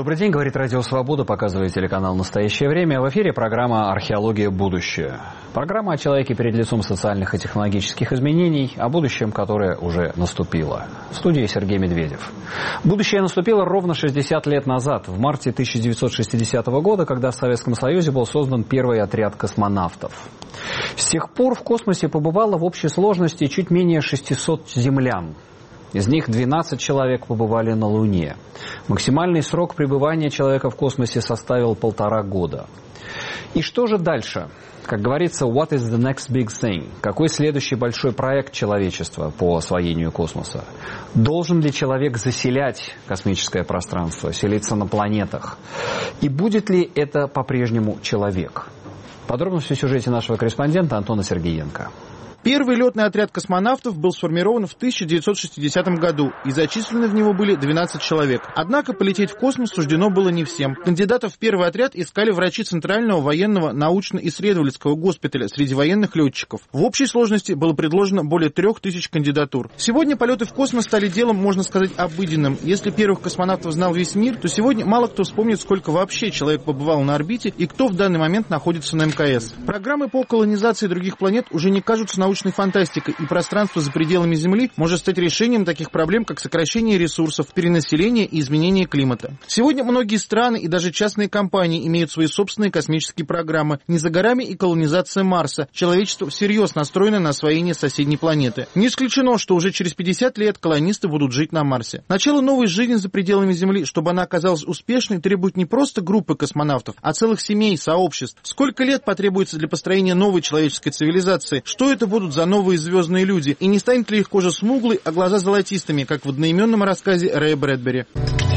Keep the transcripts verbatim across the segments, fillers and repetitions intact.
Добрый день, говорит Радио Свобода, показывает телеканал «Настоящее время». В эфире программа «Археология. Будущее». Программа о человеке перед лицом социальных и технологических изменений, о будущем, которое уже наступило. В студии Сергей Медведев. Будущее наступило ровно шестьдесят лет назад, в марте тысяча девятьсот шестидесятого года, когда в Советском Союзе был создан первый отряд космонавтов. С тех пор в космосе побывало в общей сложности чуть менее шестисот землян. Из них двенадцать человек побывали на Луне. Максимальный срок пребывания человека в космосе составил полтора года. И что же дальше? Как говорится, what is the next big thing? Какой следующий большой проект человечества по освоению космоса? Должен ли человек заселять космическое пространство, селиться на планетах? И будет ли это по-прежнему человек? Подробности в сюжете нашего корреспондента Антона Сергеенко. Первый летный отряд космонавтов был сформирован в тысяча девятьсот шестидесятом году, и зачислены в него были двенадцать человек. Однако полететь в космос суждено было не всем. Кандидатов в первый отряд искали врачи Центрального военного научно-исследовательского госпиталя среди военных летчиков. В общей сложности было предложено более трех тысяч кандидатур. Сегодня полеты в космос стали делом, можно сказать, обыденным. Если первых космонавтов знал весь мир, то сегодня мало кто вспомнит, сколько вообще человек побывал на орбите и кто в данный момент находится на эм ка эс. Программы по колонизации других планет уже не кажутся научными фантастикой, и пространство за пределами Земли может стать решением таких проблем, как сокращение ресурсов, перенаселение и изменение климата. Сегодня многие страны и даже частные компании имеют свои собственные космические программы. Не за горами и колонизация Марса. Человечество всерьез настроено на освоение соседней планеты. Не исключено, что уже через пятьдесят лет колонисты будут жить на Марсе. Начало новой жизни за пределами Земли, чтобы она оказалась успешной, требует не просто группы космонавтов, а целых семей, сообществ. Сколько лет потребуется для построения новой человеческой цивилизации? Что это будут за новые звездные люди? И не станет ли их кожа смуглой, а глаза золотистыми, как в одноименном рассказе Рэя Брэдбери?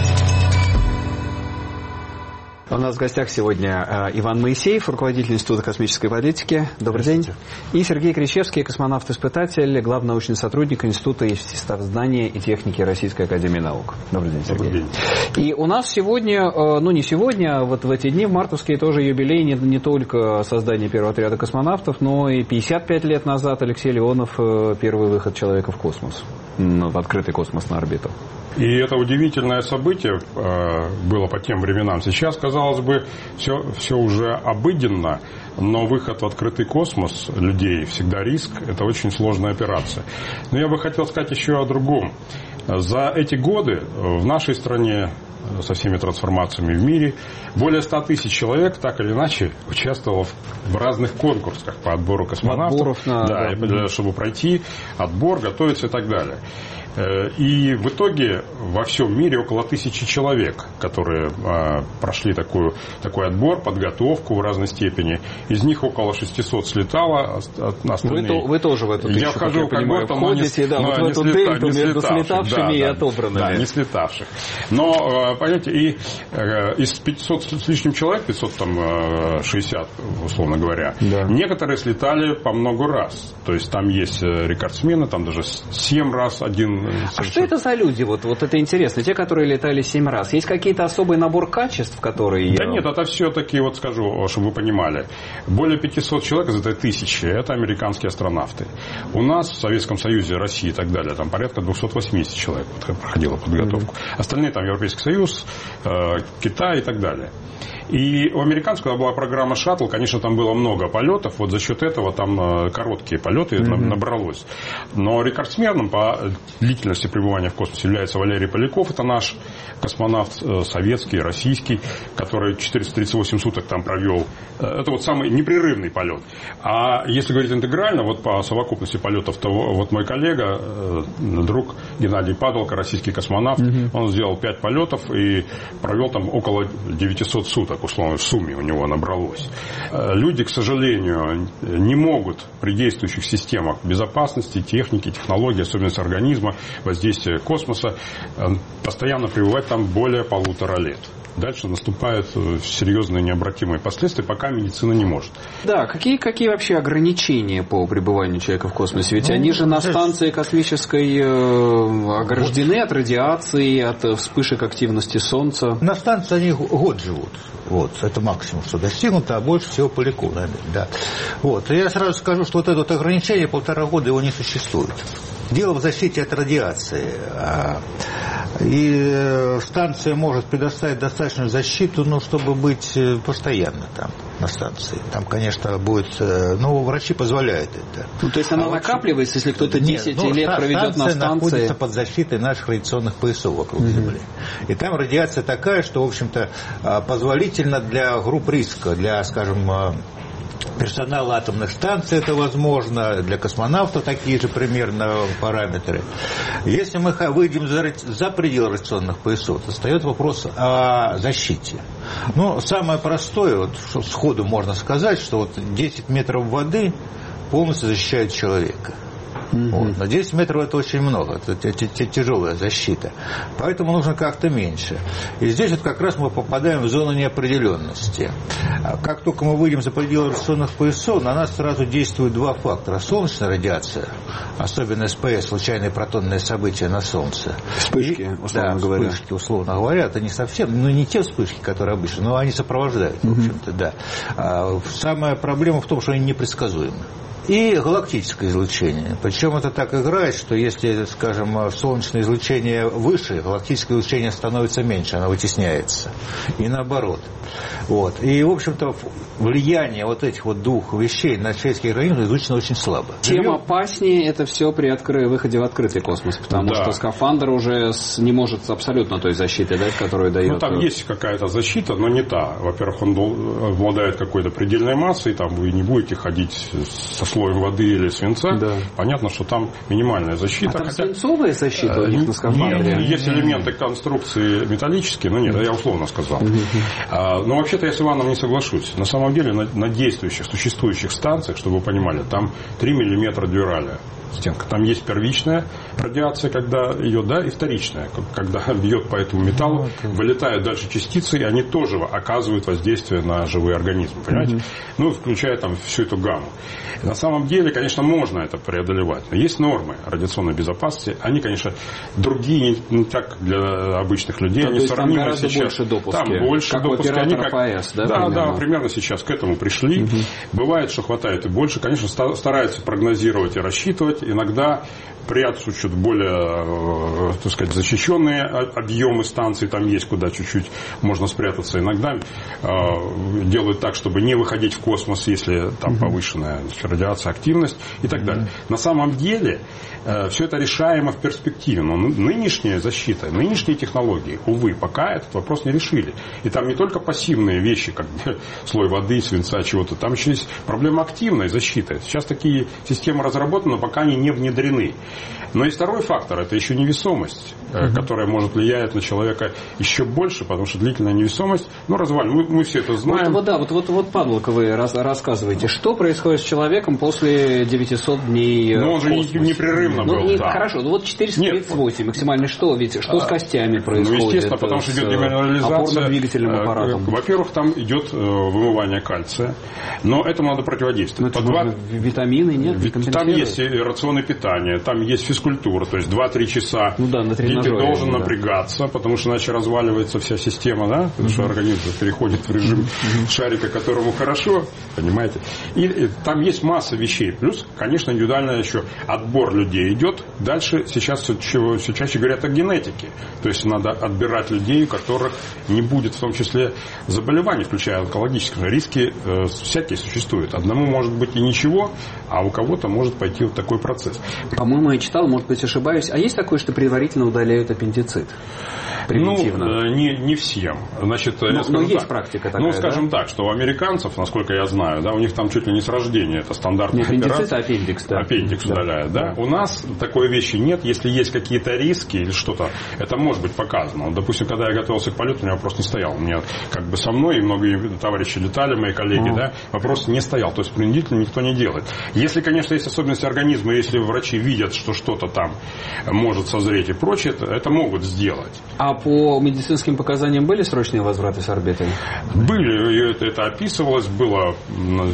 У нас в гостях сегодня Иван Моисеев, руководитель Института космической политики. Добрый день. И Сергей Кричевский, космонавт-испытатель, главный научный сотрудник Института естествознания и техники Российской академии наук. Добрый день, Сергей. Добрый день. И у нас сегодня, ну не сегодня, а вот в эти дни, в мартовские, тоже юбилей не, не только создания первого отряда космонавтов, но и пятьдесят пять лет назад Алексей Леонов, первый выход человека в космос, в открытый космос на орбиту. И это удивительное событие э, было по тем временам. Сейчас, казалось бы, все, все уже обыденно, но выход в открытый космос людей всегда риск. Это очень сложная операция. Но я бы хотел сказать еще о другом. За эти годы в нашей стране со всеми трансформациями в мире более ста тысяч человек так или иначе участвовало в разных конкурсах по отбору космонавтов, на... да, да. чтобы пройти отбор, готовиться и так далее. И в итоге во всем мире около тысячи человек, которые а, прошли такую, такой отбор, подготовку в разной степени. Из них около шестисот слетало. Остальные... Вы, вы тоже в эту тысячу, я вхожу, как бы, входите, да, вот в эту слета, дельту между слетавшими да, и да, отобранными. Да, не слетавших. Но, понимаете, и из пятисот с лишним человек, пятьсот шестьдесят, условно говоря, да. некоторые слетали по много раз. То есть там есть рекордсмены, там даже семь раз один. А что это за люди? Вот, вот это интересно. Те, которые летали семь раз. Есть какие-то особый набор качеств, которые... Да нет, это все-таки, вот скажу, чтобы вы понимали. Более пятисот человек из этой тысячи, это американские астронавты. У нас в Советском Союзе, России и так далее, там порядка двести восемьдесят человек проходило подготовку. Mm-hmm. Остальные там Европейский Союз, Китай и так далее. И у американского была программа «Шаттл», конечно, там было много полетов, вот за счет этого там короткие полеты mm-hmm. набралось. Но рекордсменом по длительности пребывания в космосе является Валерий Поляков, это наш космонавт советский, российский, который четыреста тридцать восемь суток там провел. Это вот самый непрерывный полет. А если говорить интегрально, вот по совокупности полетов, то вот мой коллега, друг Геннадий Падалко, российский космонавт, mm-hmm. он сделал пять полетов и провел там около девятисот суток. Условно, в сумме у него набралось. Люди, к сожалению, не могут при действующих системах безопасности, техники, технологий, особенности организма, воздействия космоса, постоянно пребывать там более полутора лет. Дальше наступают серьезные необратимые последствия, пока медицина не может. Да, какие, какие вообще ограничения по пребыванию человека в космосе? Ведь ну, они же на станции космической э, ограждены от радиации, от вспышек активности Солнца. На станции они год живут. Вот, это максимум, что достигнуто, а больше всего полету, да. Вот. И я сразу скажу, что вот это вот ограничение полтора года его не существует. Дело в защите от радиации. И станция может предоставить достаточную защиту, ну, чтобы быть постоянно там, на станции. Там, конечно, будет... Ну, врачи позволяют это. Ну, то есть она а накапливается, если кто-то десять ну, лет проведет на станции? Станция находится под защитой наших радиационных поясов вокруг mm-hmm. Земли. И там радиация такая, что, в общем-то, позволительна для групп риска, для, скажем, персонала атомных станций это возможно, для космонавтов такие же примерно параметры. Если мы выйдем за, за пределы радиационных поясов, то встает вопрос о защите. Ну, самое простое, вот, что сходу можно сказать, что вот десять метров воды полностью защищают человека. Mm-hmm. Вот. Но десять метров это очень много, это тяжелая защита. Поэтому нужно как-то меньше. И здесь вот как раз мы попадаем в зону неопределенности. Как только мы выйдем за пределы радиационных поясов, на нас сразу действуют два фактора. Солнечная радиация, особенно СПС, случайные протонные события на Солнце. Вспышки, и, условно да, говоря. Вспышки, условно говоря. Это не совсем, ну не те вспышки, которые обычно, но они сопровождают, mm-hmm. в общем-то, да. А самая проблема в том, что они непредсказуемы. И галактическое излучение. Причем это так играет, что если, скажем, солнечное излучение выше, галактическое излучение становится меньше, оно вытесняется. И наоборот. Вот. И, в общем-то, влияние вот этих вот двух вещей на человеческий организм изучено очень слабо. Тем опаснее это все при откры... выходе в открытый космос, потому да. что скафандр уже не может абсолютно той защиты, да, которую дает... Ну, там есть какая-то защита, но не та. Во-первых, он обладает какой-то предельной массой, там вы не будете ходить со слоем воды или свинца. Да. Понятно, что там минимальная защита. А там хотя... свинцовая защита у них на скафандре? Нет, есть элементы конструкции металлические, но нет, я условно сказал. А, но вообще-то я с Иваном не соглашусь. На самом деле на, на действующих, существующих станциях, чтобы вы понимали, там три миллиметра дюраля. Стенка. Там есть первичная радиация, когда идет, да, и вторичная, когда бьет по этому металлу, вылетают дальше частицы, и они тоже оказывают воздействие на живые организмы, понимаете? Mm-hmm. Ну, включая там всю эту гамму. На самом деле, конечно, можно это преодолевать, но есть нормы радиационной безопасности, они, конечно, другие, не, не так для обычных людей, да, они сравнимы там сейчас. Больше допуски, там больше как допуски. Как они как... АПС, да? Да, примерно? да, примерно сейчас к этому пришли. Mm-hmm. Бывает, что хватает и больше. Конечно, стараются прогнозировать и рассчитывать. Иногда прячут более, так сказать, защищенные объемы станций, там есть куда чуть-чуть можно спрятаться. Иногда э, делают так, чтобы не выходить в космос, если там mm-hmm. повышенная радиация, активность и так mm-hmm. далее. На самом деле э, все это решаемо в перспективе, но нынешняя защита, нынешние технологии, увы, пока этот вопрос не решили. И там не только пассивные вещи, как слой воды, свинца, чего-то, там еще есть проблема активной защиты. Сейчас такие системы разработаны, но пока они не внедрены. Но есть второй фактор, это еще невесомость, mm-hmm. которая может влиять на человека еще больше, потому что длительная невесомость, ну, развалин, мы, мы все это знаем. Вот, вот да, вот, вот, вот Павловка, вы раз, рассказываете, что происходит с человеком после девятисот дней Ну, он же непрерывно ну, был, не, да. Хорошо, ну вот четыреста тридцать восемь максимально что, ведь что а, с костями происходит? Ну, естественно, потому что идет деминерализация. Опорно-двигательным аппаратом. Во-первых, там идет вымывание кальция, но этому надо противодействовать. Но это два... витамины, нет? Там есть рационы питания, там есть физкультура, то есть два-три часа ну, да, дети должен да. напрягаться, потому что иначе разваливается вся система, да, потому mm-hmm. что организм переходит в режим mm-hmm. шарика, которому хорошо, понимаете. И, и там есть масса вещей. Плюс, конечно, индивидуально еще отбор людей идет. Дальше сейчас все, все чаще говорят о генетике. То есть надо отбирать людей, у которых не будет в том числе заболеваний, включая онкологические. Риски э, всякие существуют. Одному может быть и ничего, а у кого-то может пойти вот такой процесс. По-моему, я читал, может быть, ошибаюсь. А есть такое, что предварительно удаляют аппендицит? Превентивно? Ну, не, не всем. Значит, но, но есть так, практика такая, Ну, скажем да? так, что у американцев, насколько я знаю, да, у них там чуть ли не с рождения, это стандартная не операция. Аппендицит, а аппендикс, да. Аппендикс да. удаляют, да? да. У нас такой вещи нет. Если есть какие-то риски или что-то, это может быть показано. Допустим, когда я готовился к полету, у меня вопрос не стоял. У меня как бы со мной, и многие товарищи летали, мои коллеги, mm. да, вопрос не стоял. То есть принудительно никто не делает. Если, конечно, есть особенности организма, если врачи видят, что что-то там может созреть и прочее, это, это могут сделать. А по медицинским показаниям были срочные возвраты с орбиты? Были, это, это описывалось, было, был случай.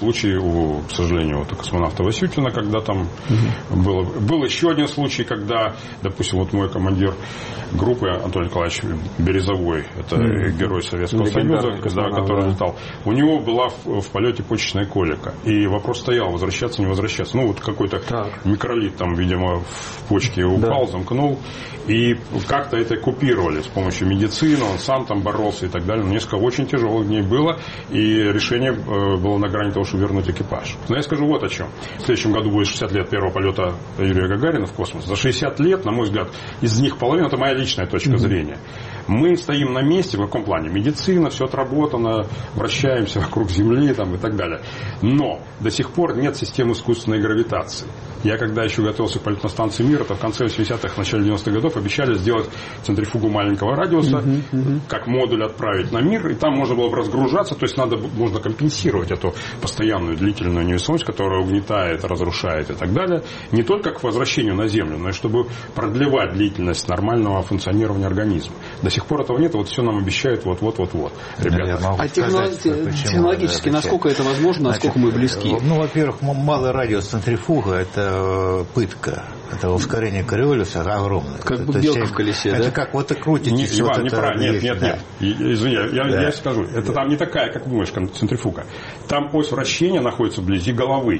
случай, у, к сожалению, вот у космонавта Васютина, когда там угу. было... Был еще один случай, когда, допустим, вот мой командир группы Анатолий Николаевич Березовой, это угу. герой Советского Союза, да, который да. летал, у него была в, в полете почечная колика. И вопрос стоял, возвращаться, не возвращаться. Ну, вот какой-то так. микролит там, видимо, в почке упал, да. замкнул. И как-то это купировали с помощью медицины, он сам там боролся и так далее. Но несколько очень тяжелых дней было, и решение было на грани того, чтобы вернуть экипаж. Но я скажу вот о чем. В следующем году будет шестьдесят лет первого полета Юрия Гагарина в космос. За шестьдесят лет, на мой взгляд, из них половина, это моя личная точка mm-hmm. зрения. Мы стоим на месте, в каком плане? Медицина, все отработано, вращаемся вокруг Земли там, и так далее. Но до сих пор нет системы искусственной гравитации. Я когда еще готовился к полетной станции «Мир», это в конце восьмидесятых, в начале девяностых годов обещали сделать центрифугу маленького радиуса, uh-huh, uh-huh. как модуль отправить на Мир, и там можно было бы разгружаться, то есть надо, можно компенсировать эту постоянную длительную невесомость, которая угнетает, разрушает и так далее, не только к возвращению на Землю, но и чтобы продлевать длительность нормального функционирования организма. До сих пор этого нет, вот все нам обещают вот-вот-вот-вот. Ребята. А технолог... технологически, да, насколько это возможно, насколько Значит, мы близки? Ну, во-первых, малый радиус центрифуга – это пытка. Это ускорение Кориолиуса огромное. Как бы белка в колесе, это да? как вот и крутите. Не, Иван, неправильно. Нет, нет, да. нет. Извини, я, да. я скажу. Это да. там не такая, как думаешь, центрифуга. Там ось вращения находится вблизи головы.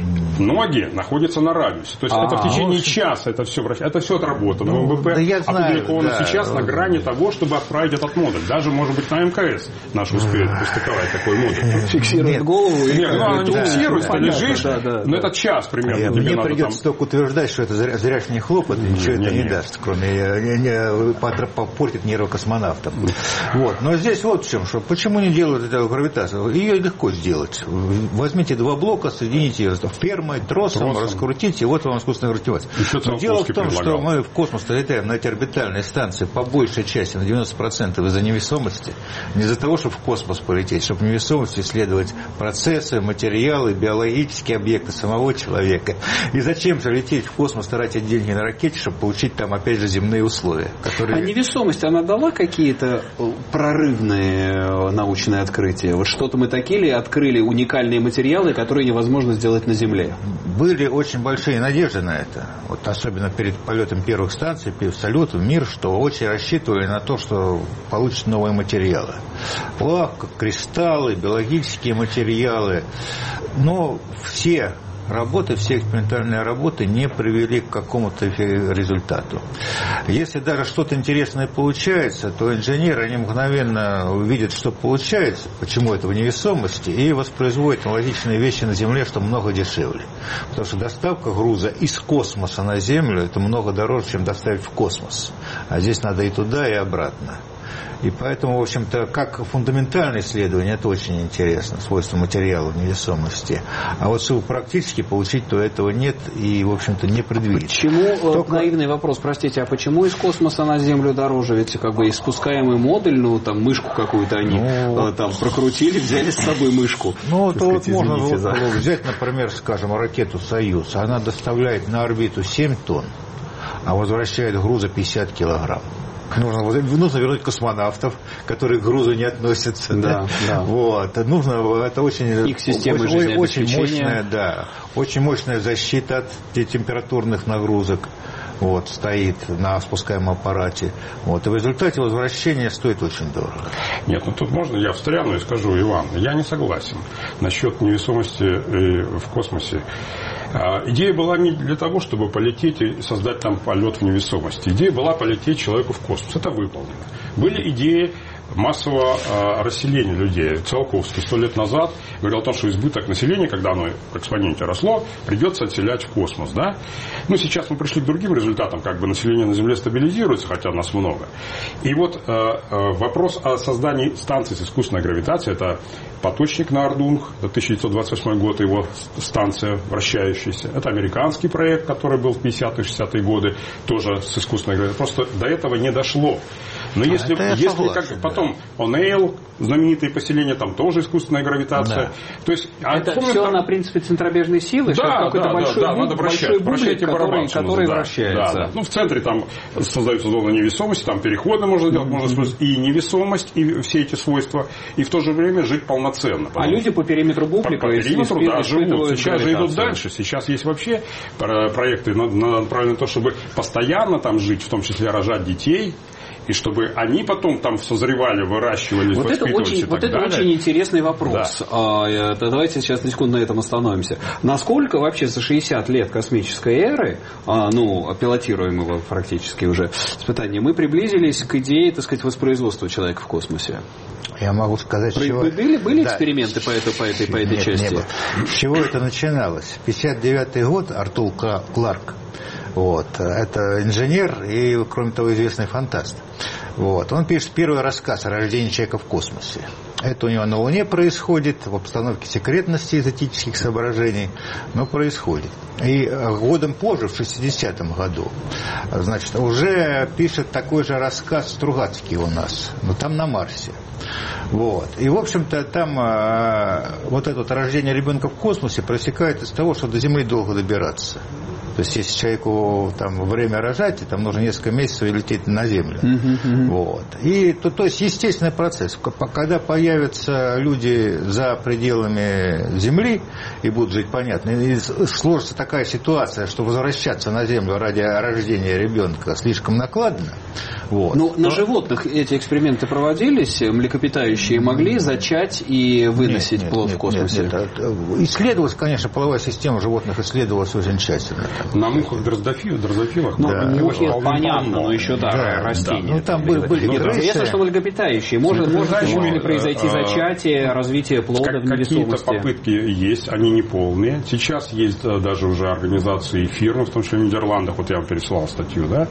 Ноги находятся на радиусе. То есть а, это в течение вот. часа это все, это все отработано. Ну, МБП да опубликовано да, сейчас да. на грани того, чтобы отправить этот модуль. Даже, может быть, на МКС наш успеет пристыковать такой модуль. Фиксирует голову. Нет, ну она не фиксируется, ты лежишь. Но этот час примерно. Мне придется только утверждать, что это зряшний хлопот, ничего это не даст, кроме попортит нервы космонавтов. Но здесь вот в чем, что почему не делают эту гравитацию? Ее легко сделать. Возьмите два блока, соедините ее фермой, тросом, тросом. раскрутите, и вот вам искусственная гравитация. Дело в том, предлагал. что мы в космос летаем на эти орбитальные станции по большей части, на девяносто процентов из-за невесомости. Не из-за того, чтобы в космос полететь, чтобы в невесомости исследовать процессы, материалы, биологические объекты самого человека. И зачем же лететь в космос, тратить деньги на ракете, чтобы получить там, опять же, земные условия. Которые... А невесомость, она дала какие-то прорывные научные открытия? Вот что-то мы такие открыли, уникальные материалы, которые невозможно сделать на Земле? Были очень большие надежды на это. Вот особенно перед полетом первых станций, перед салютом «Мир», что очень рассчитывали на то, что получат новые материалы. Лавка, кристаллы, биологические материалы. Но все работы, все экспериментальные работы не привели к какому-то результату. Если даже что-то интересное получается, то инженеры, они мгновенно увидят, что получается, почему это в невесомости, и воспроизводят аналогичные вещи на Земле, что много дешевле. Потому что доставка груза из космоса на Землю, это много дороже, чем доставить в космос. А здесь надо и туда, и обратно. И поэтому, в общем-то, как фундаментальное исследование, это очень интересно, свойства материала невесомости. А вот чтобы практически получить, то этого нет и, в общем-то, не предвидится. Почему, Только... наивный вопрос, простите, а почему из космоса на Землю дороже? Ведь как бы испускаемый модуль, ну, там, мышку какую-то они ну, там прокрутили, взяли с собой мышку. Ну, то вот можно вот, взять, например, скажем, ракету «Союз». Она доставляет на орбиту семь тонн, а возвращает груза пятьдесят килограмм. Нужно, нужно вернуть космонавтов, которые к грузу не относятся. Да, да. Вот. Нужно, это очень, их система очень, очень мощная, да, очень мощная защита от температурных нагрузок. Вот, стоит на спускаемом аппарате. Вот, и в результате возвращение стоит очень дорого. Нет, ну тут можно я встряну и скажу, Иван, я не согласен насчет невесомости в космосе. Идея была не для того, чтобы полететь и создать там полет в невесомости. Идея была полететь человеку в космос. Это выполнено. Были идеи массового э, расселения людей. Циолковский сто лет назад говорил о том, что избыток населения, когда оно в экспоненте росло, придется отселять в космос. Да? Ну, сейчас мы пришли к другим результатам, как бы население на Земле стабилизируется, хотя нас много. И вот э, э, вопрос о создании станции с искусственной гравитацией, это Поточник на Ардунг, это тысяча девятьсот двадцать восьмой год, его станция вращающаяся. Это американский проект, который был в пятидесятые-шестидесятые годы, тоже с искусственной гравитацией. Просто до этого не дошло. Но если, а если согласен, как, да. потом Онейл, знаменитые поселения, там тоже искусственная гравитация. Да. То есть, это а, все там... на принципе центробежной силы, Да, что какой-то да, большой, да, буб, надо большой вращать, бублик, вращать и который, барабан, который да, вращается. Да, да. Ну, в центре там создается зона невесомости, там переходы можно делать, mm-hmm. можно использовать и невесомость, и все эти свойства, и в то же время жить полноценно. А люди по периметру бублика по, по периметру, да, живут. Сейчас же идут дальше. Сейчас есть вообще проекты направлены на то, чтобы постоянно там жить, в том числе рожать детей. И чтобы они потом там созревали, выращивались, вот воспитывались это очень, и так вот далее. Это очень интересный вопрос. Да. А, давайте сейчас на секунду на этом остановимся. Насколько вообще за шестьдесят лет космической эры, а, ну, пилотируемого практически уже испытания, мы приблизились к идее, так сказать, воспроизводства человека в космосе? Я могу сказать, Про, чего... Были, были да. эксперименты по этой, по этой, по этой Нет, части? Не было. С чего это начиналось? пятьдесят девятый год, Артур Кларк. Вот. Это инженер и, кроме того, известный фантаст. Вот. Он пишет первый рассказ о рождении человека в космосе. Это у него на Луне происходит, в обстановке секретности из этических соображений, но происходит. И годом позже, в шестидесятом году, значит, уже пишет такой же рассказ Стругацкий у нас, но там на Марсе. Вот. И, в общем-то, там э, вот это вот рождение ребенка в космосе проистекает из того, что до Земли долго добираться. То есть, если человеку там время рожать, там нужно несколько месяцев и лететь на Землю. Uh-huh, uh-huh. Вот. И, то, то есть, естественный процесс. Когда появятся люди за пределами Земли и будут жить, понятно, и сложится такая ситуация, что возвращаться на Землю ради рождения ребенка слишком накладно. Вот. Ну, то... на животных эти эксперименты проводились, млекопитающие могли зачать и выносить нет, плод нет, в космосе? Нет, нет. Исследовалась, конечно, половая система животных исследовалась очень тщательно. На мухах дрозофилах, дрозофилах. Ну, да. мухи, понятно, но еще, да, да растения. Да. Ну, там были, были ну, крысы. Интересно, что млекопитающие. Может, может, может ли произойти зачатие, развитие плода как, в невесомости? Какие-то попытки есть, они не полные. Сейчас есть даже уже организации и фирмы, в том числе в Нидерландах, вот я вам пересылал статью, да,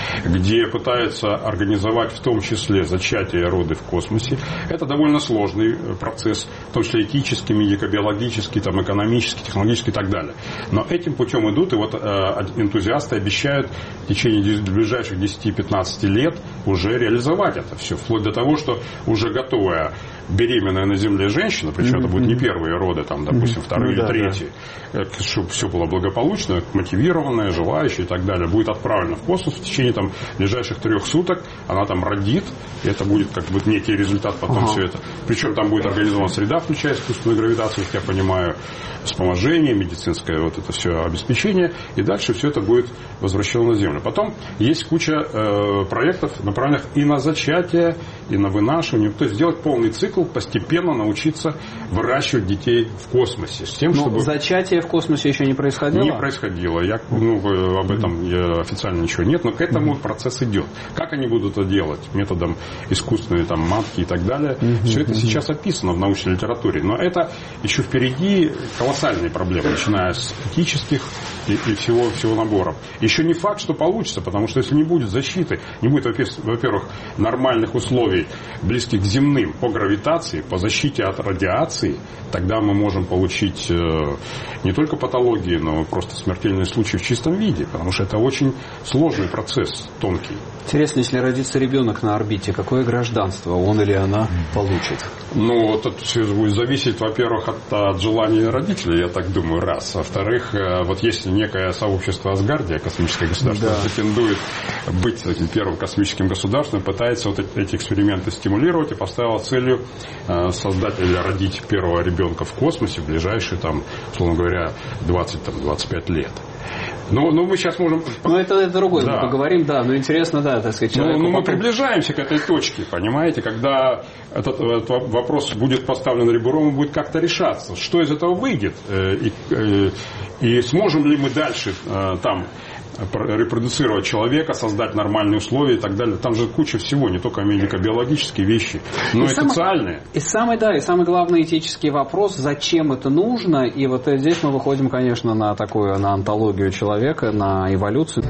где пытаются организовать в том числе зачатие и роды в космосе. Это довольно сложный процесс, в том числе этический, медико-биологический, там, экономический, технологический и так далее. Но этим путем идут, и вот энтузиасты обещают в течение ближайших десяти-пятнадцати лет уже реализовать это все. Вплоть до того, что уже готовая беременная на Земле женщина, причем mm-hmm. это будут не первые роды, там, допустим, mm-hmm. вторые или ну, да, третьи, да. чтобы все было благополучно, мотивированная, желающая и так далее, будет отправлена в космос в течение там, ближайших трех суток, она там родит, и это будет как бы некий результат потом uh-huh. все это. Причем там будет организована среда, включая искусственную гравитацию, как я понимаю, вспоможение, медицинское вот это все обеспечение, и дальше все это будет возвращено на Землю. Потом есть куча э, проектов, направленных и на зачатие, и на вынашивание, то есть сделать полный цикл, постепенно научиться выращивать детей в космосе. С тем, Но чтобы... зачатие в космосе еще не происходило? Не происходило. Я, ну, об этом я, официально ничего нет, но к этому mm-hmm. процесс идет. Как они будут это делать? Методом искусственной там, матки и так далее. Mm-hmm. Все это сейчас описано в научной литературе. Но это еще впереди колоссальные проблемы, начиная с этических и, и всего, всего набора. Еще не факт, что получится, потому что если не будет защиты, не будет, во-первых, нормальных условий, близких к земным, по гравитации, по защите от радиации, тогда мы можем получить э, не только патологии, но просто смертельные случаи в чистом виде, потому что это очень сложный процесс, тонкий. Интересно, если родится ребенок на орбите, какое гражданство он или она получит? Ну, это все будет зависеть, во-первых, от, от желания родителей, я так думаю, раз. Во-вторых, вот если некое сообщество Асгардия, космическое государство, да. претендует быть таким первым космическим государством, пытается вот эти эксперименты стимулировать и поставила целью создать или родить первого ребенка в космосе в ближайшие, там, условно говоря, двадцать-двадцать пять лет. Ну, ну, мы сейчас можем... Ну, это, это другое, да. мы поговорим, да, но интересно, да, так сказать, человеку... Ну, ну мы потом... приближаемся к этой точке, понимаете, когда этот, этот вопрос будет поставлен ребром и будет как-то решаться. Что из этого выйдет? И, и, и сможем ли мы дальше там репродуцировать человека, создать нормальные условия и так далее. Там же куча всего, не только медико-биологические вещи, но и, и социальные. И самый, да, и самый главный этический вопрос, зачем это нужно, и вот здесь мы выходим, конечно, на такую, на онтологию человека, на эволюцию.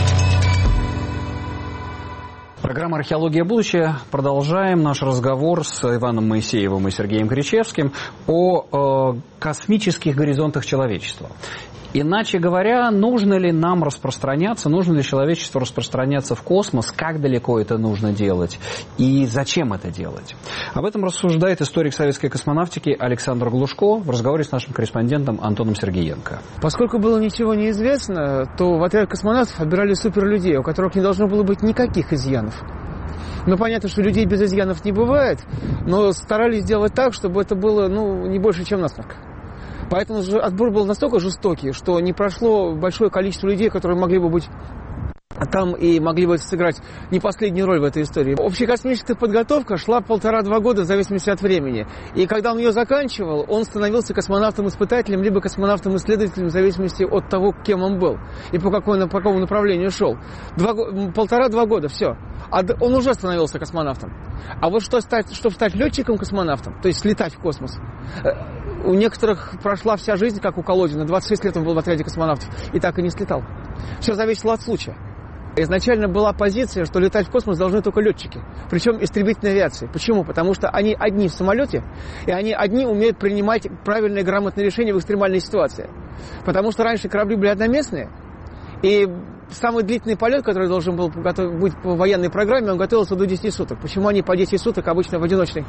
Программа «Археология. Будущее». Продолжаем наш разговор с Иваном Моисеевым и Сергеем Кричевским о э, космических горизонтах человечества. Иначе говоря, нужно ли нам распространяться, нужно ли человечеству распространяться в космос, как далеко это нужно делать и зачем это делать? Об этом рассуждает историк советской космонавтики Александр Глушко в разговоре с нашим корреспондентом Антоном Сергеенко. Поскольку было ничего не известно, то в отряд космонавтов отбирали суперлюдей, у которых не должно было быть никаких изъянов. Ну, понятно, что людей без изъянов не бывает, но старались сделать так, чтобы это было, ну, не больше, чем насморк. Поэтому отбор был настолько жестокий, что не прошло большое количество людей, которые могли бы быть там и могли бы сыграть не последнюю роль в этой истории. Общекосмическая подготовка шла полтора-два года в зависимости от времени. И когда он ее заканчивал, он становился космонавтом-испытателем, либо космонавтом-исследователем в зависимости от того, кем он был и по, какой, по какому направлению шел. Два, полтора-два года, все. А он уже становился космонавтом. А вот что стать, чтобы стать летчиком-космонавтом, то есть слетать в космос, у некоторых прошла вся жизнь, как у Колодина. двадцать шесть лет он был в отряде космонавтов и так и не слетал. Все зависело от случая. Изначально была позиция, что летать в космос должны только летчики, причем истребительной авиации. Почему? Потому что они одни в самолете, и они одни умеют принимать правильные, грамотные решения в экстремальной ситуации. Потому что раньше корабли были одноместные, и самый длительный полет, который должен был быть по военной программе, он готовился до десяти суток. Почему они по десять суток обычно в одиночной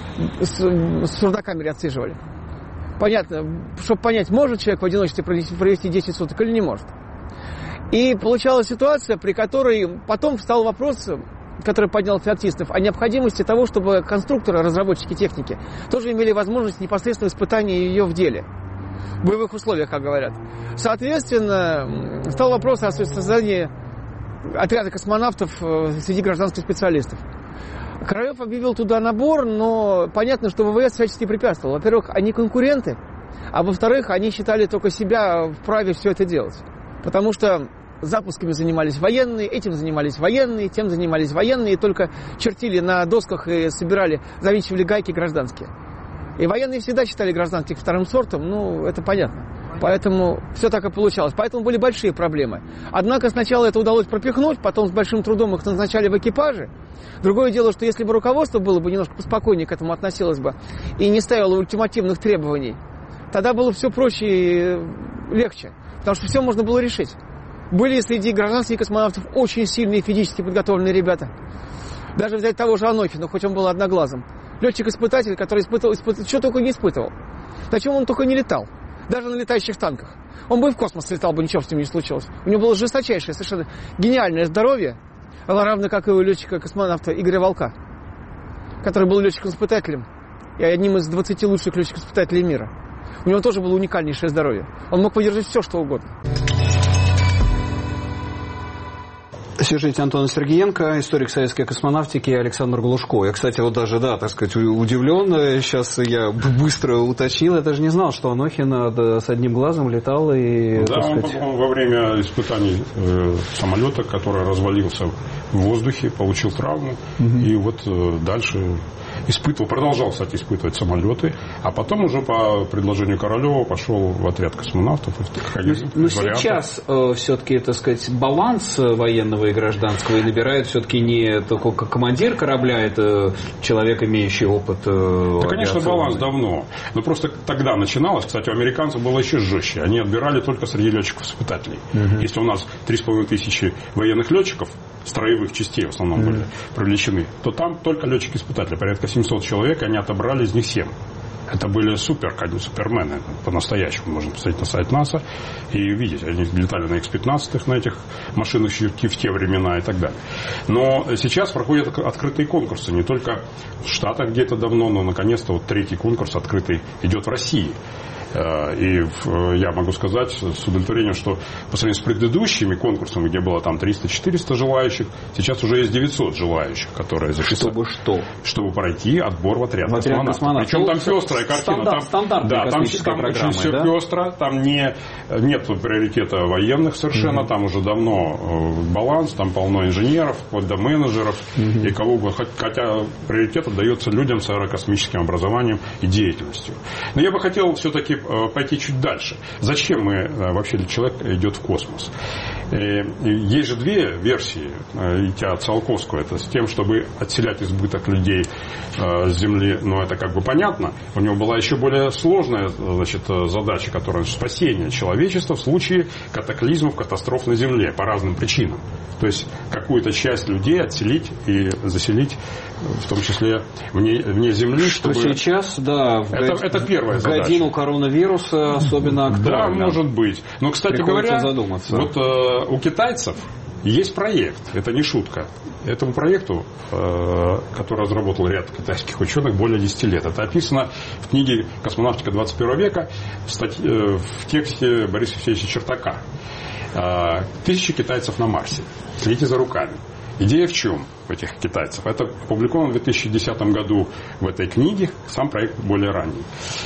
с сурдокамере отсиживали? Понятно, чтобы понять, может человек в одиночестве провести десять суток или не может. И получалась ситуация, при которой потом встал вопрос, который поднял Феоктистов, о необходимости того, чтобы конструкторы, разработчики техники, тоже имели возможность непосредственного испытания ее в деле. В боевых условиях, как говорят. Соответственно, стал вопрос о создании отряда космонавтов среди гражданских специалистов. Королев объявил туда набор, но понятно, что ВВС всячески препятствовал. Во-первых, они конкуренты, а во-вторых, они считали только себя вправе все это делать. Потому что запусками занимались военные, этим занимались военные, тем занимались военные, и только чертили на досках и собирали, завинчивали гайки гражданские. И военные всегда считали гражданских вторым сортом, ну, это понятно. Поэтому все так и получалось. Поэтому были большие проблемы. Однако сначала это удалось пропихнуть, потом с большим трудом их назначали в экипаже. Другое дело, что если бы руководство было бы немножко поспокойнее к этому относилось бы и не ставило ультимативных требований, тогда было все проще и легче. Потому что все можно было решить. Были среди гражданских космонавтов очень сильные физически подготовленные ребята. Даже взять того же Анохина, хоть он был одноглазым. Летчик-испытатель, который испытывал, испытывал, что только не испытывал. На чем он только не летал. Даже на летающих танках. Он бы и в космос летал, бы ничего с ним не случилось. У него было жесточайшее, совершенно гениальное здоровье, равно как и у летчика-космонавта Игоря Волка, который был летчиком-испытателем и одним из двадцати лучших летчиков-испытателей мира. У него тоже было уникальнейшее здоровье. Он мог выдержать все, что угодно. Сюжет Антона Сергеенко, историк советской космонавтики Александр Глушко. Я, кстати, вот даже, да, так сказать, удивлен. Сейчас я быстро уточнил. Я даже не знал, что Анохин с одним глазом летал. И, да, он, сказать... он во время испытаний э, самолета, который развалился в воздухе, получил травму. Угу. И вот э, дальше испытывал, продолжал, кстати, испытывать самолеты. А потом уже по предложению Королева пошел в отряд космонавтов. Но сейчас э, все-таки, так сказать, баланс военного и гражданского и набирает все-таки не только командир корабля, это человек, имеющий опыт. Да, конечно, баланс давно. Но просто тогда начиналось, кстати, у американцев было еще жестче. Они отбирали только среди летчиков-испытателей. Угу. Если у нас три с половиной тысячи военных летчиков, строевых частей в основном угу. были привлечены, то там только летчики-испытатели. Порядка семьсот человек, они отобрали из них семь. Это были супер, супермены, по-настоящему. Можно посмотреть на сайт НАСА и видеть. Они летали на икс пятнадцать на этих машинах в те времена и так далее. Но сейчас проходят открытые конкурсы. Не только в Штатах где-то давно, но наконец-то вот третий конкурс открытый идет в России. И я могу сказать с удовлетворением, что по сравнению с предыдущими конкурсами, где было там триста-четыреста желающих, сейчас уже есть девятьсот желающих, которые записали. Чтобы что? Чтобы пройти отбор в отряд, в отряд космонавтов. Причем там пестрая картина. Стандарт, там, да, там, там очень все да? пестро, там не, нет приоритета военных совершенно, mm-hmm. там уже давно баланс, там полно инженеров, вплоть до менеджеров, mm-hmm. и кого бы, хотя приоритет отдается людям с аэрокосмическим образованием и деятельностью. Но я бы хотел все-таки пойти чуть дальше. Зачем мы, вообще человек идет в космос? Есть же две версии, идти от Циолковского, это с тем, чтобы отселять избыток людей с Земли, но это как бы понятно. У него была еще более сложная, значит, задача, которая спасение человечества в случае катаклизмов, катастроф на Земле по разным причинам. То есть какую-то часть людей отселить и заселить, в том числе вне, вне Земли. Что чтобы... сейчас, да, в, это, год... это первая в задача. годину коронавируса особенно актуально. Да, может быть. Но, кстати Приходится говоря, задуматься. вот э, у китайцев есть проект, это не шутка. Этому проекту, э, который разработал ряд китайских ученых, более десяти лет. Это описано в книге «Космонавтика двадцать первого века» в, статье, э, в тексте Бориса Евсеевича Чертака. Э, Тысячи китайцев на Марсе. Следите за руками. Идея в чем у этих китайцев? Это опубликовано в две тысячи десятом году в этой книге, сам проект более ранний.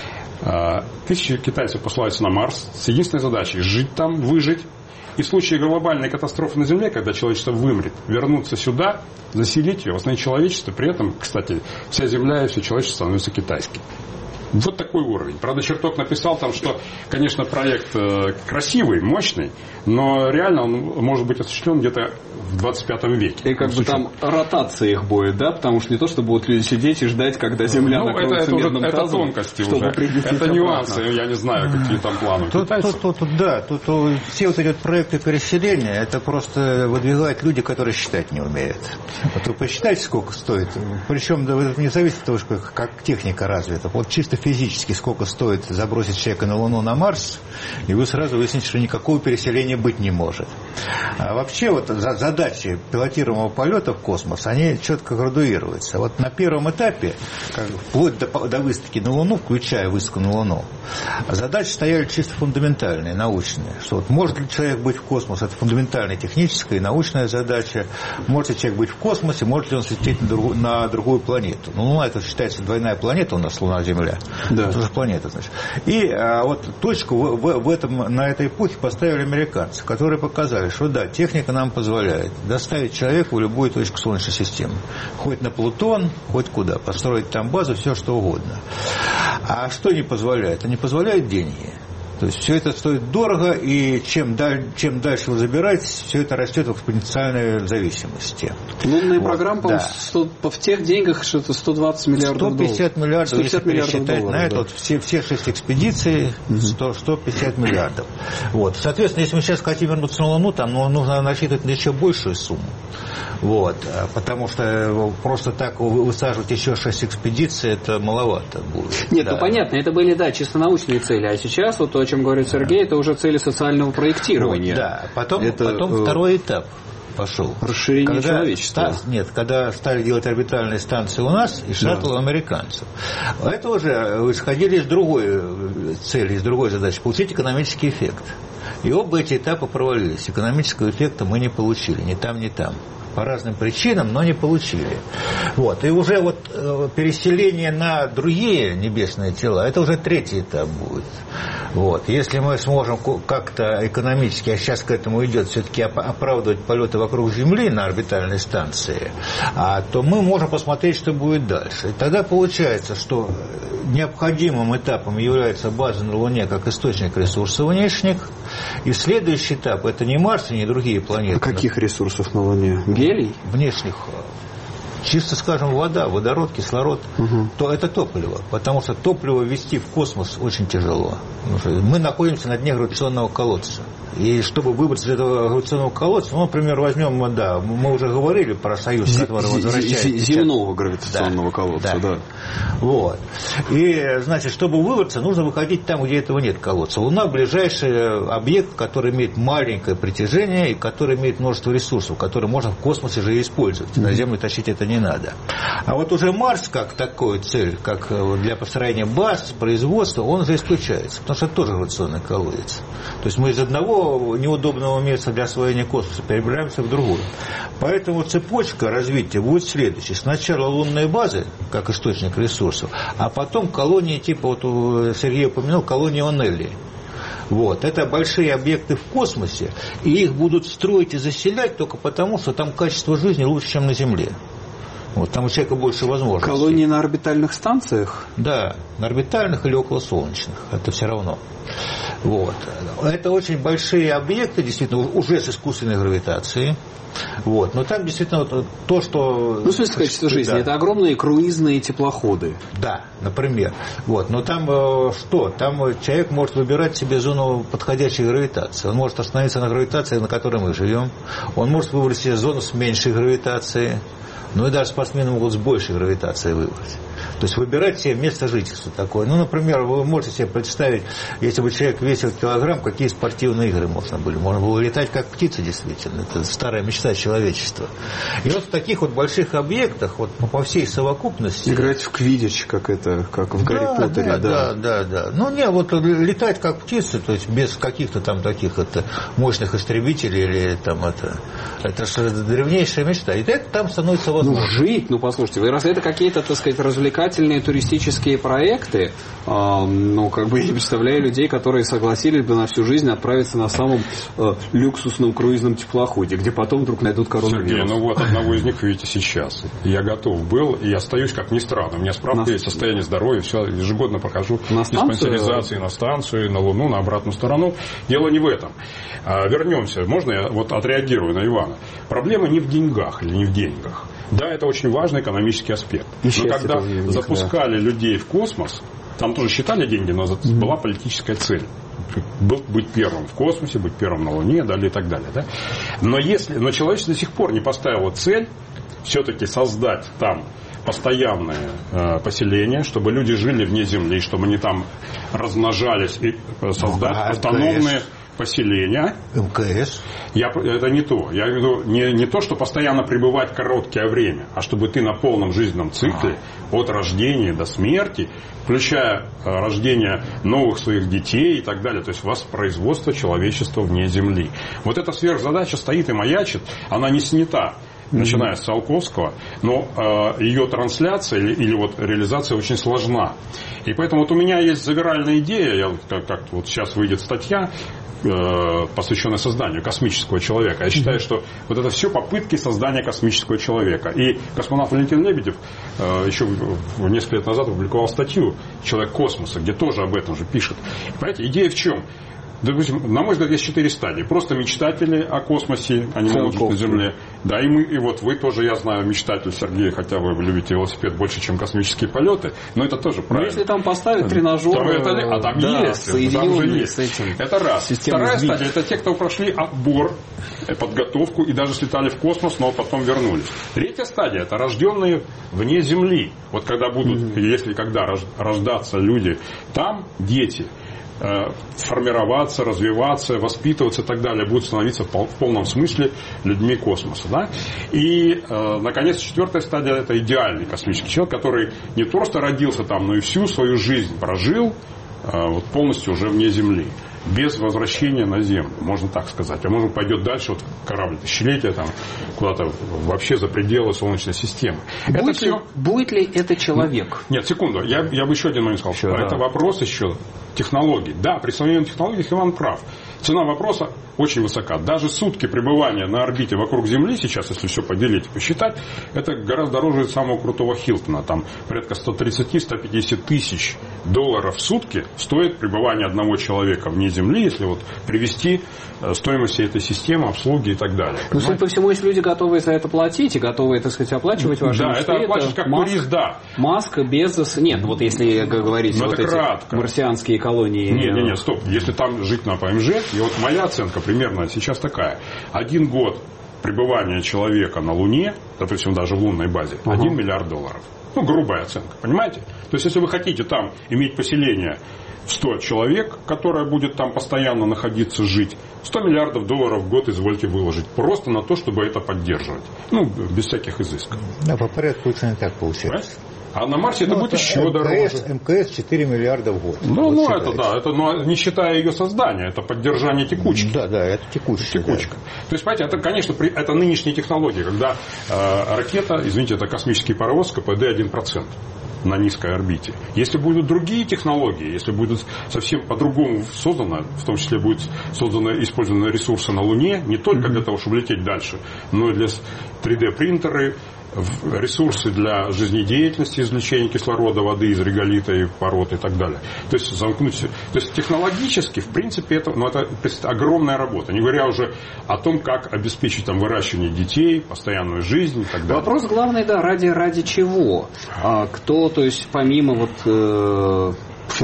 Тысячи китайцев посылаются на Марс с единственной задачей – жить там, выжить. И в случае глобальной катастрофы на Земле, когда человечество вымрет, вернуться сюда, заселить ее, восстановить человечество. При этом, кстати, вся Земля и все человечество становится китайским. Вот такой уровень. Правда, Черток написал там, что, конечно, проект красивый, мощный, но реально он может быть осуществлен где-то в двадцать пятом веке. И как бы там ротация их будет, да? Потому что не то, что будут люди сидеть и ждать, когда Земля ну, накроется это, медным это, тазом, это тонкости уже. Это нюансы, я не знаю, какие там планы. Тут, тут, тут, тут, да, тут все вот эти проекты переселения, это просто выдвигают люди, которые считать не умеют. Вот вы посчитайте, сколько стоит. Причем да, это не зависит от того, как, как техника развита. Вот чисто физически сколько стоит забросить человека на Луну, на Марс, и вы сразу выясните, что никакого переселения быть не может. А вообще вот задачи пилотируемого полета в космос, они четко градуируются. Вот на первом этапе, как, вплоть до, до высадки на Луну, включая высадку на Луну, задачи стояли чисто фундаментальные, научные. Что вот может ли человек быть в космосе, это фундаментальная техническая и научная задача. Может ли человек быть в космосе, может ли он лететь на, друг, на другую планету. Ну, Луна, это считается двойная планета у нас, Луна, Земля. Да. Это же планета, значит. И а, вот точку в, в, в этом, на этой эпохе поставили американцы, которые показали, что да, техника нам позволяет доставить человека в любую точку Солнечной системы. Хоть на Плутон, хоть куда. Построить там базу, все что угодно. А что не позволяет? А не позволяют деньги. То есть все это стоит дорого, и чем, даль, чем дальше вы забираетесь, все это растет в экспоненциальной зависимости. Лунная вот, программа, да. сто, в тех деньгах что-то сто двадцать миллиардов долларов. сто пятьдесят миллиардов, сто пятьдесят если миллиардов пересчитать долларов, на это, да. вот все, все шесть экспедиций, сто, сто пятьдесят миллиардов. Вот. Соответственно, если мы сейчас хотим вернуться на Луну, там ну, нужно рассчитывать на еще большую сумму. Вот. Потому что просто так высаживать еще шесть экспедиций, это маловато будет. Нет, да. ну понятно, это были, да, чисто научные цели. А сейчас, вот то, о чем говорит Сергей, это уже цели социального проектирования. Вот, да, потом, это, потом э... второй этап пошел. Расширение когда человечества. Ста... Нет, когда стали делать орбитальные станции у нас и шаттл да. у американцев. Это уже исходили из другой цели, из другой задачи, получить экономический эффект. И оба эти этапа провалились. Экономического эффекта мы не получили, ни там, ни там. По разным причинам, но не получили. Вот. И уже вот э, переселение на другие небесные тела, это уже третий этап будет. Вот. Если мы сможем как-то экономически, а сейчас к этому идет, все-таки оправдывать полеты вокруг Земли на орбитальной станции, а, то мы можем посмотреть, что будет дальше. И тогда получается, что необходимым этапом является база на Луне как источник ресурсов внешних. И следующий этап – это не Марс и не другие планеты. А каких ресурсов на Луне? Гелий? Внешних. Чисто, скажем, вода, водород, кислород, угу. то это топливо. Потому что топливо ввести в космос очень тяжело. Мы находимся на дне гравитационного колодца. И чтобы выбраться из этого гравитационного колодца, ну, например, возьмем, да, мы уже говорили про союз, который возвращается. Земного гравитационного да, колодца, да. да. Вот. И, значит, чтобы выбраться, нужно выходить там, где этого нет колодца. Луна – ближайший объект, который имеет маленькое притяжение и который имеет множество ресурсов, которые можно в космосе же использовать. На Землю тащить это не надо. А вот уже Марс, как такой цель, как для построения баз, производства, он уже исключается, потому что это тоже гравитационный колодец. То есть мы из одного неудобного места для освоения космоса перебираемся в другую. Поэтому цепочка развития будет следующей. Сначала лунные базы, как источник ресурсов, а потом колонии, типа, вот Сергей упомянул, колонии Онелли. Вот. Это большие объекты в космосе, и их будут строить и заселять только потому, что там качество жизни лучше, чем на Земле. Вот, там у человека больше возможностей. Колонии на орбитальных станциях? Да, на орбитальных или околосолнечных. Это все равно. Вот. Это очень большие объекты, действительно, уже с искусственной гравитацией. Вот. Но там действительно то, что... Ну, в смысле качества жизни. Да. Это огромные круизные теплоходы. Да, например. Вот. Но там э, что? Там человек может выбирать себе зону подходящей гравитации. Он может остановиться на гравитации, на которой мы живем. Он может выбрать себе зону с меньшей гравитацией. Ну и даже спортсмены могут с большей гравитацией выбрать. То есть выбирать себе место жительства такое. Ну, например, вы можете себе представить, если бы человек весил килограмм, какие спортивные игры можно были. Можно было летать как птица, действительно. Это старая мечта человечества. И вот в таких вот больших объектах, вот по всей совокупности... Играть в квиддич, как это, как в Гарри да, Поттере. Да, да, да, да, да. Ну, не, вот летать как птица, то есть без каких-то там таких это, мощных истребителей или там это... Это же древнейшая мечта. И это там становится возможно. Ну, жить, ну, послушайте, вы раз это какие-то, так сказать, развлекательные туристические проекты, э, ну, как бы я представляю людей, которые согласились бы на всю жизнь отправиться на самом э, люксусном круизном теплоходе, где потом вдруг найдут коронавирус. Сергей, ну вот одного из них видите сейчас. Я готов был, и остаюсь, как ни странно. У меня справка есть, состояние здоровья, все, ежегодно прохожу диспансеризации на станцию, на Луну, на обратную сторону. Дело не в этом. А, вернемся. Можно я вот отреагирую на Ивана? Проблема не в деньгах или не в деньгах. Да, это очень важный экономический аспект. Но когда них, запускали да. людей в космос, там тоже считали деньги, но mm-hmm. была политическая цель. Быть первым в космосе, быть первым на Луне, далее и так далее. Да? Но, если, но человечество до сих пор не поставило цель все-таки создать там постоянное э, поселение, чтобы люди жили вне Земли, чтобы они там размножались и создать а, автономные... поселения. МКС. Я, это не то. Я имею в виду не, не то, что постоянно пребывать короткое время, а чтобы ты на полном жизненном цикле а. от рождения до смерти, включая рождение новых своих детей и так далее, то есть воспроизводство человечества вне Земли. Вот эта сверхзадача стоит и маячит, она не снята, начиная с Циолковского, но э, ее трансляция или, или вот реализация очень сложна. И поэтому вот у меня есть завиральная идея, я, как, как вот сейчас выйдет статья, э, посвященная созданию космического человека. Я считаю, что вот это все попытки создания космического человека. И космонавт Валентин Лебедев э, еще в, несколько лет назад опубликовал статью «Человек космоса», где тоже об этом же пишет. И, понимаете, идея в чем? Допустим, на мой взгляд, есть четыре стадии. Просто мечтатели о космосе, они могут жить на Земле. Да, и мы, и вот вы тоже, я знаю, мечтатель, Сергей, хотя вы любите велосипед больше, чем космические полеты, но это тоже правильно. Но если там поставить тренажер, там это, а там да, есть, там же есть. С этим. Это раз. Вторая сбить. стадия, это те, кто прошли отбор, подготовку и даже слетали в космос, но потом вернулись. Третья стадия, это рожденные вне Земли. Вот когда будут, mm-hmm. если когда рождаться люди там, дети, формироваться, развиваться, воспитываться и так далее, будут становиться в полном смысле людьми космоса. Да? И, э, наконец, четвертая стадия – это идеальный космический человек, который не просто родился там, но и всю свою жизнь прожил э, вот, полностью уже вне Земли. Без возвращения на Землю, можно так сказать. А может пойдет дальше, вот корабль тысячелетия там куда-то вообще за пределы Солнечной системы. Будет, это ли, все... будет ли это человек? Нет, секунду, я, я бы еще один момент сказал. Еще, это да. вопрос еще технологий. Да, при современных технологиях Иван прав. Цена вопроса очень высока. Даже сутки пребывания на орбите вокруг Земли, сейчас, если все поделить и посчитать, это гораздо дороже самого крутого Хилтона. Там порядка сто тридцать - сто пятьдесят тысяч долларов в сутки стоит пребывание одного человека вне Земли, если вот привести стоимость всей этой системы, обслуги и так далее. Ну, судя по всему, есть люди, готовые за это платить и готовые, так сказать, оплачивать ваши да, мечты. Да, это оплачивать как Маск, турист, да. Маск, Безос. Нет, вот если говорить вот эти кратко. марсианские колонии. Нет, нет, нет, стоп. Если там жить на ПМЖ, и вот моя оценка примерно сейчас такая. Один год пребывания человека на Луне, допустим, даже в лунной базе, ага. один миллиард долларов. Ну, грубая оценка, понимаете? То есть, если вы хотите там иметь поселение в сто человек, которое будет там постоянно находиться, жить, сто миллиардов долларов в год извольте выложить. Просто на то, чтобы это поддерживать. Ну, без всяких изысков. Да, по порядку лучше не так получается. А на Марсе ну, это будет это еще МКС, дороже. МКС четыре миллиарда в год. Ну, вот ну это да, это, но не считая ее создания, это поддержание текучки. Да, да, это текучка. Текучка. Да. То есть, понимаете, это, конечно, это нынешние технологии, когда э, ракета, извините, это космический паровоз, КПД один процент на низкой орбите. Если будут другие технологии, если будет совсем по-другому создано, в том числе будут созданы, использованы ресурсы на Луне, не только mm-hmm. для того, чтобы лететь дальше, но и для три дэ принтеры, ресурсы для жизнедеятельности, извлечения кислорода, воды из реголита и пород и так далее. То есть замкнуть все. То есть технологически, в принципе, это, ну, это огромная работа. Не говоря уже о том, как обеспечить там выращивание детей, постоянную жизнь и так далее. Вопрос главный, да, ради, ради чего? А кто, то есть помимо вот э,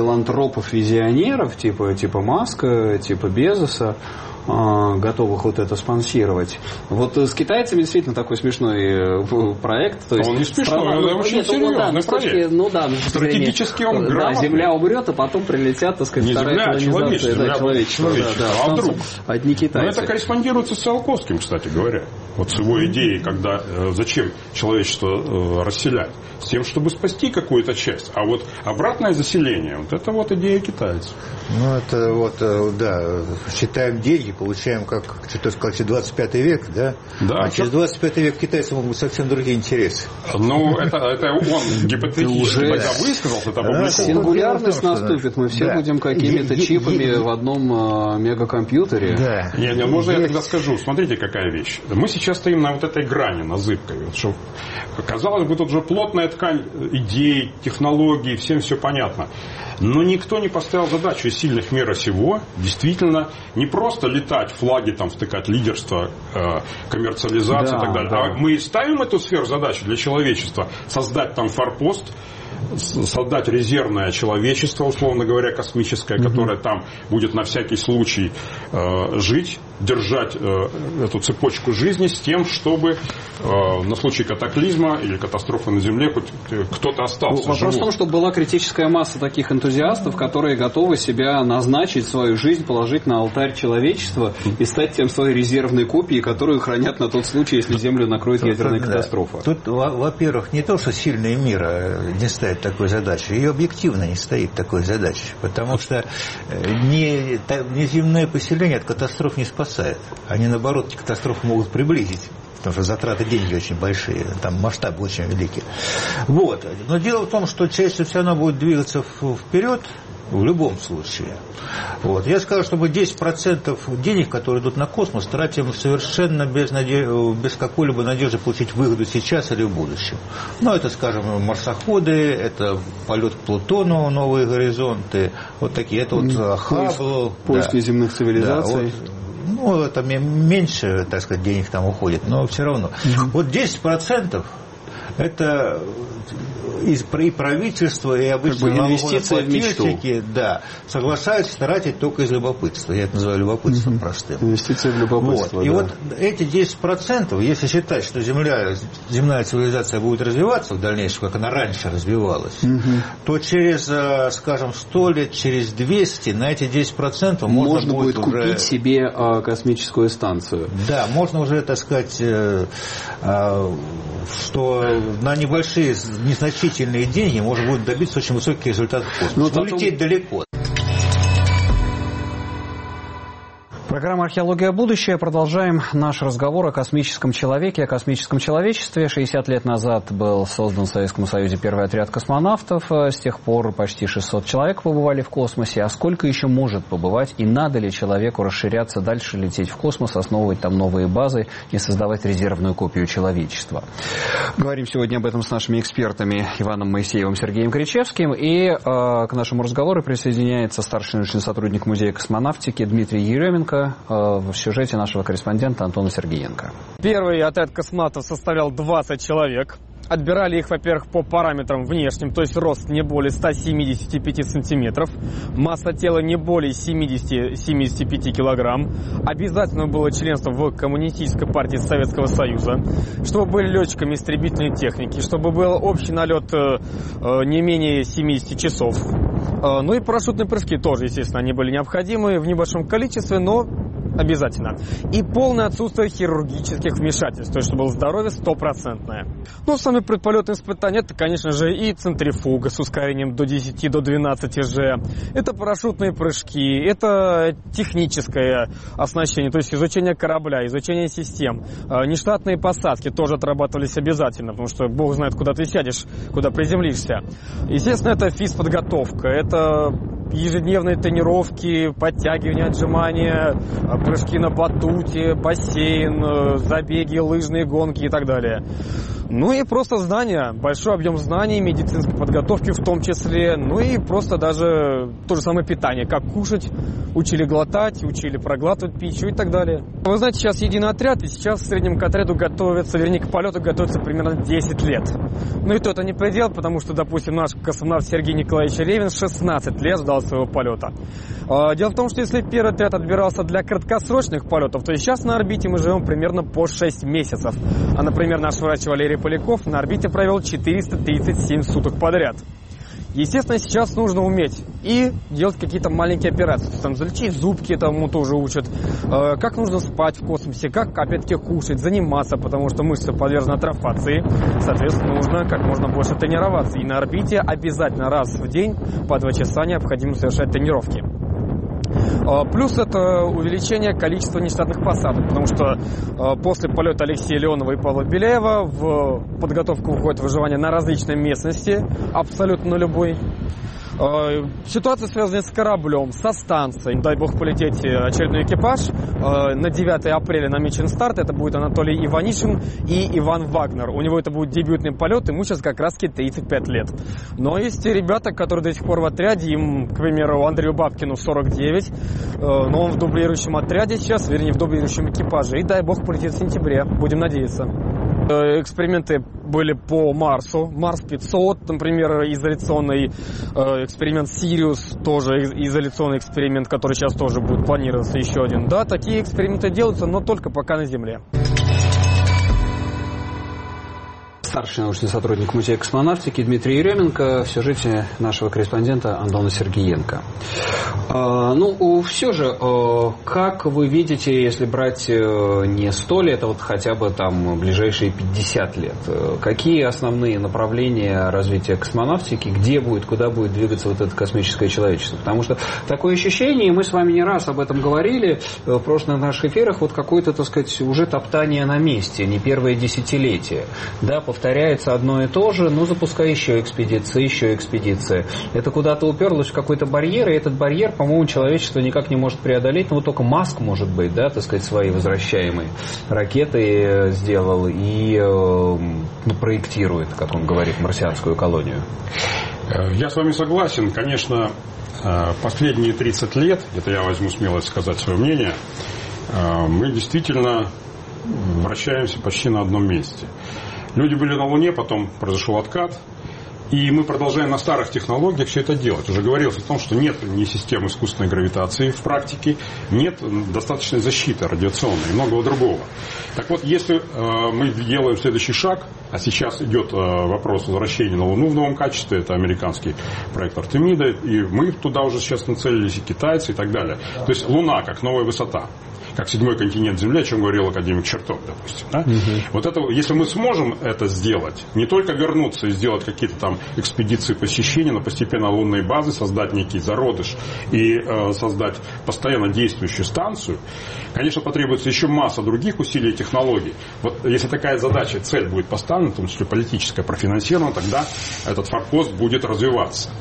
филантропов-визионеров, типа, типа Маска, типа Безоса, готовых вот это спонсировать. Вот с китайцами действительно такой смешной проект. То есть он не смешной, страна, это очень серьезный проект. Ну да, стратегически он грамотный. Да, Земля умрет, а потом прилетят, так сказать, не вторая Земля, колонизация. Да, человечество. Да, да, а вдруг? Одни китайцы. Но это корреспондирует с Циолковским, кстати говоря. Вот с его идеей, когда э, зачем человечество э, расселять? С тем, чтобы спасти какую-то часть. А вот обратное заселение, вот это вот идея китайцев. Ну, это вот, да, считаем деньги, получаем, как что-то сказал, двадцать пятый век, да? Да. А через двадцать пятый век китайцев могут быть совсем другие интересы. Ну, это, это он гипотетически тогда высказался, это опубликовано. Сингулярность наступит, мы все будем какими-то чипами в одном мегакомпьютере. Да. Не, не, можно я тогда скажу, смотрите, какая вещь. Мы сейчас стоим на вот этой грани, на зыбкой. Вот, что, казалось бы, тут же плотная ткань идей, технологий, всем все понятно. Но никто не поставил задачу из сильных мира сего действительно не просто летать, флаги там втыкать, лидерство, э, коммерциализация, да, и так далее. Да. А мы ставим эту сферу задачи для человечества, создать там форпост, создать резервное человечество, условно говоря, космическое, mm-hmm. которое там будет на всякий случай э, жить, держать э, эту цепочку жизни с тем, чтобы э, на случай катаклизма или катастрофы на Земле хоть кто-то остался. Вопрос живой. В том, чтобы была критическая масса таких энтузиастов, которые готовы себя назначить, свою жизнь положить на алтарь человечества и стать тем своей резервной копией, которую хранят на тот случай, если Землю накроет тут, ядерная тут, катастрофа. Да. Тут, во-первых, не то, что сильные мира не ставят такой задачи, ее объективно не стоит такой задачи, потому что не, не земное поселение от катастроф не спасает. Они, наоборот, эти катастрофы могут приблизить, потому что затраты деньги очень большие, там масштабы очень великие. Вот. Но дело в том, что человечество все равно будет двигаться вперед в любом случае. Вот. Я скажу, что мы десять процентов денег, которые идут на космос, тратим совершенно без, наде... без какой-либо надежды получить выгоду сейчас или в будущем. Ну, это, скажем, марсоходы, это полет к Плутону, новые горизонты, вот такие. Это вот Хаббл. Поиск да. земных цивилизаций. Да, вот. Ну, это меньше, так сказать, денег там уходит, но все равно. Mm-hmm. Вот десять процентов это и правительство, и обычные налогоплательщики, да, соглашаются тратить только из любопытства. Я это называю любопытством mm-hmm. простым. Инвестиции в любопытство. Вот. И да. вот эти десять процентов, если считать, что земля, земная цивилизация будет развиваться в дальнейшем, как она раньше развивалась, mm-hmm. то через, скажем, сто лет, через двести на эти десять процентов можно, можно будет, будет уже... купить себе а, космическую станцию. Да, можно уже, так сказать, э, э, что на небольшие, незначительные деньги можно будет добиться очень высоких результатов в космосе. Но улететь далеко. Программа «Археология. Будущее». Продолжаем наш разговор о космическом человеке, о космическом человечестве. шестьдесят лет назад был создан в Советском Союзе первый отряд космонавтов. С тех пор почти шестьсот человек побывали в космосе. А сколько еще может побывать? И надо ли человеку расширяться дальше, лететь в космос, основывать там новые базы и создавать резервную копию человечества? Говорим сегодня об этом с нашими экспертами Иваном Моисеевым, Сергеем Кричевским. И э, к нашему разговору присоединяется старший научный сотрудник Музея космонавтики Дмитрий Еременко в сюжете нашего корреспондента Антона Сергеенко. Первый отряд космонавтов составлял двадцать человек. Отбирали их, во-первых, по параметрам внешним, то есть рост не более ста семидесяти пяти сантиметров, масса тела не более семидесяти — семидесяти пяти килограмм. Обязательно было членство в Коммунистической партии Советского Союза, чтобы были летчиками истребительной техники, чтобы был общий налет не менее семидесяти часов. Ну и парашютные прыжки тоже, естественно, они были необходимы в небольшом количестве, но обязательно. И полное отсутствие хирургических вмешательств, то есть чтобы было здоровье стопроцентное. Ну, самые предполетные испытания, это, конечно же, и центрифуга с ускорением до десяти — до двенадцати же. Это парашютные прыжки, это техническое оснащение, то есть изучение корабля, изучение систем. Нештатные посадки тоже отрабатывались обязательно, потому что бог знает, куда ты сядешь, куда приземлишься. Естественно, это физподготовка, это ежедневные тренировки, подтягивания, отжимания, прыжки на батуте, бассейн, забеги, лыжные гонки и так далее. Ну и просто знания, большой объем знаний, медицинской подготовки в том числе, ну и просто даже то же самое питание, как кушать, учили глотать, учили проглатывать пищу и так далее. Вы знаете, сейчас единый отряд, и сейчас в среднем к отряду готовятся, вернее, к полету готовятся примерно десять лет. Ну и то это не предел, потому что, допустим, наш космонавт Сергей Николаевич Ревин шестнадцать лет ждал своего полета. Дело в том, что если первый отряд отбирался для краткосрочных полетов, то сейчас на орбите мы живем примерно по шесть месяцев. А, например, наш врач Валерий Поляков на орбите провел четыреста тридцать семь суток подряд. Естественно, сейчас нужно уметь и делать какие-то маленькие операции. То есть, там, залечить зубки, тому тоже учат. Э, как нужно спать в космосе, как, опять-таки, кушать, заниматься, потому что мышцы подвержены атрофации. Соответственно, нужно как можно больше тренироваться. И на орбите обязательно раз в день по два часа необходимо совершать тренировки. Плюс это увеличение количества нештатных посадок, потому что после полета Алексея Леонова и Павла Беляева в подготовку уходит выживание на различной местности, абсолютно любой. Ситуация связана с кораблем, со станцией. Дай бог полететь очередной экипаж. На девятое апреля намечен старт. Это будет Анатолий Иванишин и Иван Вагнер. У него это будет дебютный полет. Ему сейчас как раз тридцать пять лет. Но есть ребята, которые до сих пор в отряде. Им, к примеру, Андрею Бабкину сорок девять. Но он в дублирующем отряде сейчас, вернее, в дублирующем экипаже. И дай бог полетит в сентябре. Будем надеяться. Эксперименты были по Марсу. Марс пятьсот, например, изоляционный эксперимент Сириус, тоже изоляционный эксперимент, который сейчас тоже будет планироваться, еще один. Да, такие эксперименты делаются, но только пока на Земле. Старший научный сотрудник Музея космонавтики Дмитрий Еременко в сюжете нашего корреспондента Антона Сергиенко. А, ну, все же, как вы видите, если брать не сто лет, а вот хотя бы там ближайшие пятьдесят лет, какие основные направления развития космонавтики, где будет, куда будет двигаться вот это космическое человечество? Потому что такое ощущение, и мы с вами не раз об этом говорили в прошлых наших эфирах, вот какое-то, так сказать, уже топтание на месте, не первое десятилетие. Да, повторяется одно и то же, ну, запускай еще экспедиции, еще экспедиции. Это куда-то уперлось в какой-то барьер, и этот барьер, по-моему, человечество никак не может преодолеть. Ну, вот только Маск, может быть, да, так сказать, свои возвращаемые ракеты сделал и ну, проектирует, как он говорит, марсианскую колонию. Я с вами согласен. Конечно, последние тридцать лет, это я возьму смелость сказать свое мнение, мы действительно вращаемся почти на одном месте. Люди были на Луне, потом произошел откат, и мы продолжаем на старых технологиях все это делать. Уже говорилось о том, что нет ни системы искусственной гравитации в практике, нет достаточной защиты радиационной и многого другого. Так вот, если э, мы делаем следующий шаг, а сейчас идет э, вопрос возвращения на Луну в новом качестве, это американский проект Артемида, и мы туда уже сейчас нацелились, и китайцы, и так далее. То есть Луна как новая высота. Как седьмой континент Земли, о чем говорил академик Чертов, допустим. Да? Угу. Вот это, если мы сможем это сделать, не только вернуться и сделать какие-то там экспедиции посещения, но постепенно лунные базы, создать некий зародыш и э, создать постоянно действующую станцию, конечно, потребуется еще масса других усилий и технологий. Вот если такая задача, цель будет поставлена, в том числе политическая, профинансирована, тогда этот форпост будет развиваться.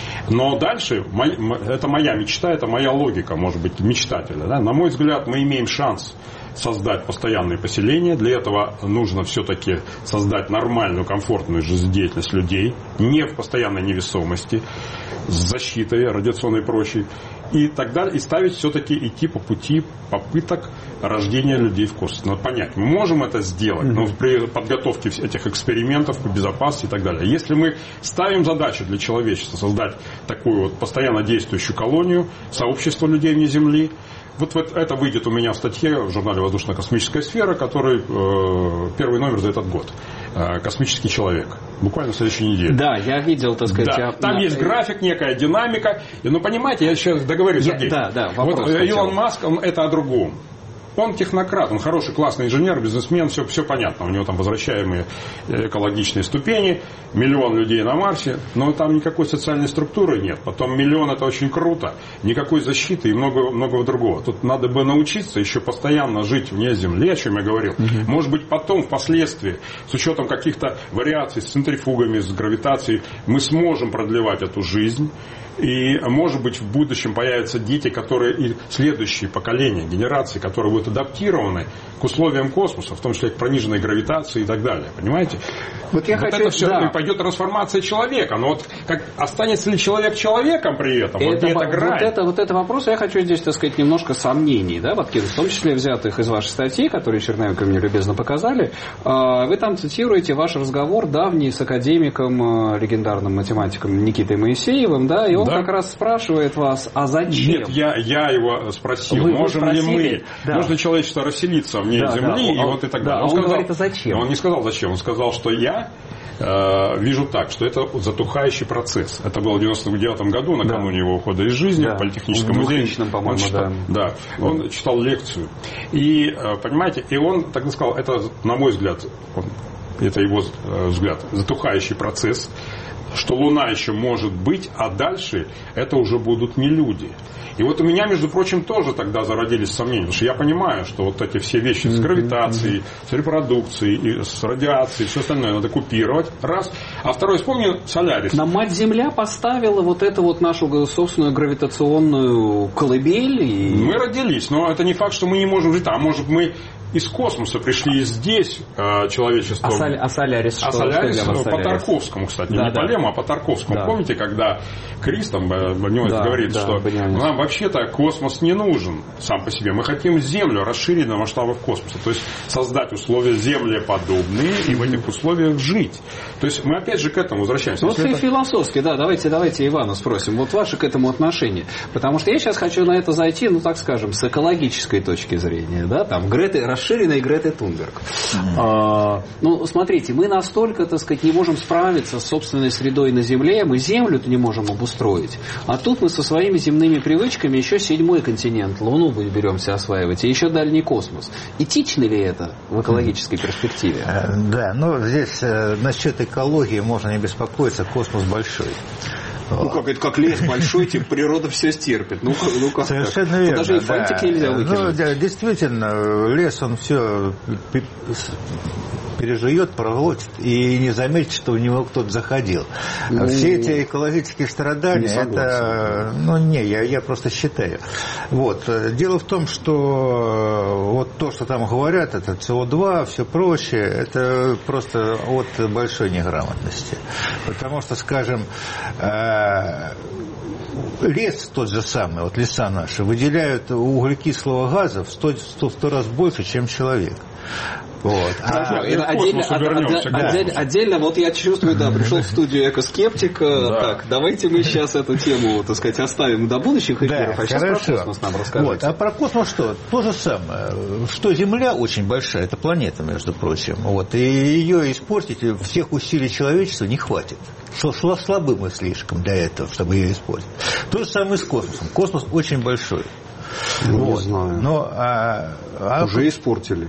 Но дальше, это моя мечта, это моя логика, может быть, мечтателя. Да? На мой взгляд, мы имеем шанс создать постоянные поселения. Для этого нужно все-таки создать нормальную, комфортную жизнедеятельность людей, не в постоянной невесомости, с защитой радиационной и прочей. И так далее, и ставить все-таки идти по пути попыток рождения людей в космосе. Надо понять, мы можем это сделать, но при подготовке этих экспериментов по безопасности и так далее. Если мы ставим задачу для человечества создать такую вот постоянно действующую колонию, сообщество людей вне Земли, вот, вот это выйдет у меня в статье в журнале «Воздушно-космическая сфера», который э, первый номер за этот год. Э, «Космический человек». Буквально в следующей неделе. Да, я видел, так сказать. Да. Я... Там есть график, некая динамика. И, ну, понимаете, я сейчас договорюсь, Сергей. Да, да, вопрос. Вот Илон Маск, он, это о другом. Он технократ, он хороший, классный инженер, бизнесмен, все, все понятно. У него там возвращаемые экологичные ступени, миллион людей на Марсе, но там никакой социальной структуры нет. Потом миллион — это очень круто, никакой защиты и много, многого другого. Тут надо бы научиться еще постоянно жить вне Земли, о чем я говорил. Угу. Может быть, потом, впоследствии, с учетом каких-то вариаций с центрифугами, с гравитацией, мы сможем продлевать эту жизнь. И, может быть, в будущем появятся дети, которые и следующие поколения, генерации, которые будут адаптированы к условиям космоса, в том числе к пониженной гравитации и так далее. Понимаете? Вот, я вот хочу, это все, да. пойдет трансформация человека. Но вот как, останется ли человек человеком при этом? Это, вот, это, вот, это, вот это вопрос, я хочу здесь, так сказать, немножко сомнений, да, подкинуть, в том числе взятых из вашей статьи, которые Чернявиков мне любезно показали. Вы там цитируете ваш разговор давний с академиком, легендарным математиком Никитой Моисеевым, да, и он да. как раз спрашивает вас, а зачем? Нет, я, я его спросил, вы, можем вы ли мы, да. можно человечество расселиться вне да, Земли, да, и он, вот и так да, далее. Он, он, он сказал, говорит, а зачем? Он не сказал зачем, он сказал, что я э, вижу так, что это затухающий процесс. Это было в девяносто девятом году, накануне да. его ухода из жизни, да. в Политехническом музее. по-моему, он читал, да. да. Он читал лекцию. И, понимаете, и он тогда сказал, это, на мой взгляд, он, это его взгляд, затухающий процесс, что Луна еще может быть, а дальше это уже будут не люди. И вот у меня, между прочим, тоже тогда зародились сомнения, потому что я понимаю, что вот эти все вещи с гравитацией, с репродукцией, с радиацией, все остальное надо купировать, раз. А второй, вспомни Солярис. На Мать-Земля поставила вот эту вот нашу собственную гравитационную колыбель. И... Мы родились, но это не факт, что мы не можем жить, а может мы из космоса пришли и здесь э, человечество. А, соль, а Солярис что? А Солярис что по Тарковскому, кстати, да, не да. по Лему, а по Тарковскому. Да. Помните, когда Крис там да, говорит, да, что нам вообще-то космос не нужен сам по себе. Мы хотим Землю расширить до масштабов космоса. То есть создать условия землеподобные и в этих условиях жить. То есть мы опять же к этому возвращаемся. Вот и это... философски, да, давайте, давайте Ивана спросим. Вот ваше к этому отношение. Потому что я сейчас хочу на это зайти, ну так скажем, с экологической точки зрения. Да, там Греты, расширенной Греты Тунберг. Mm-hmm. А, ну, смотрите, мы настолько, так сказать, не можем справиться с собственной средой на Земле, мы Землю-то не можем обустроить. А тут мы со своими земными привычками еще седьмой континент, Луну беремся осваивать, и еще дальний космос. Этично ли это в экологической перспективе? Да, но здесь насчет экологии можно не беспокоиться, космос большой. Ну как, это как лес большой, типа природа все стерпит. Ну, ну как совершенно так? верно. Даже и фантик да. нельзя выкинуть. Ну, да, действительно, лес, он все пережует, проглотит и не заметит, что в него кто-то заходил. Ну, все эти экологические страдания, это... Ну, не, я, я просто считаю. Вот. Дело в том, что вот то, что там говорят, это С О два, все прочее, это просто от большой неграмотности. Потому что, скажем, лес тот же самый, вот леса наши, выделяют углекислого газа в сто, сто, сто раз больше, чем человек. Вот. А, отдельно, отдельно, отдельно, отдельно, вот я чувствую, да, пришел в студию экоскептик. Да. Так, давайте мы сейчас эту тему, так сказать, оставим до будущих эфиров, да, а сейчас хорошо. про космос нам расскажите. Вот. А про космос что? То же самое. Что Земля очень большая, это планета, между прочим. Вот. И ее испортить, всех усилий человечества не хватит. Слабы мы слишком для этого, чтобы ее испортить. То же самое с космосом. Космос очень большой. Ну, вот. Не знаю. Но, а, а... Уже испортили.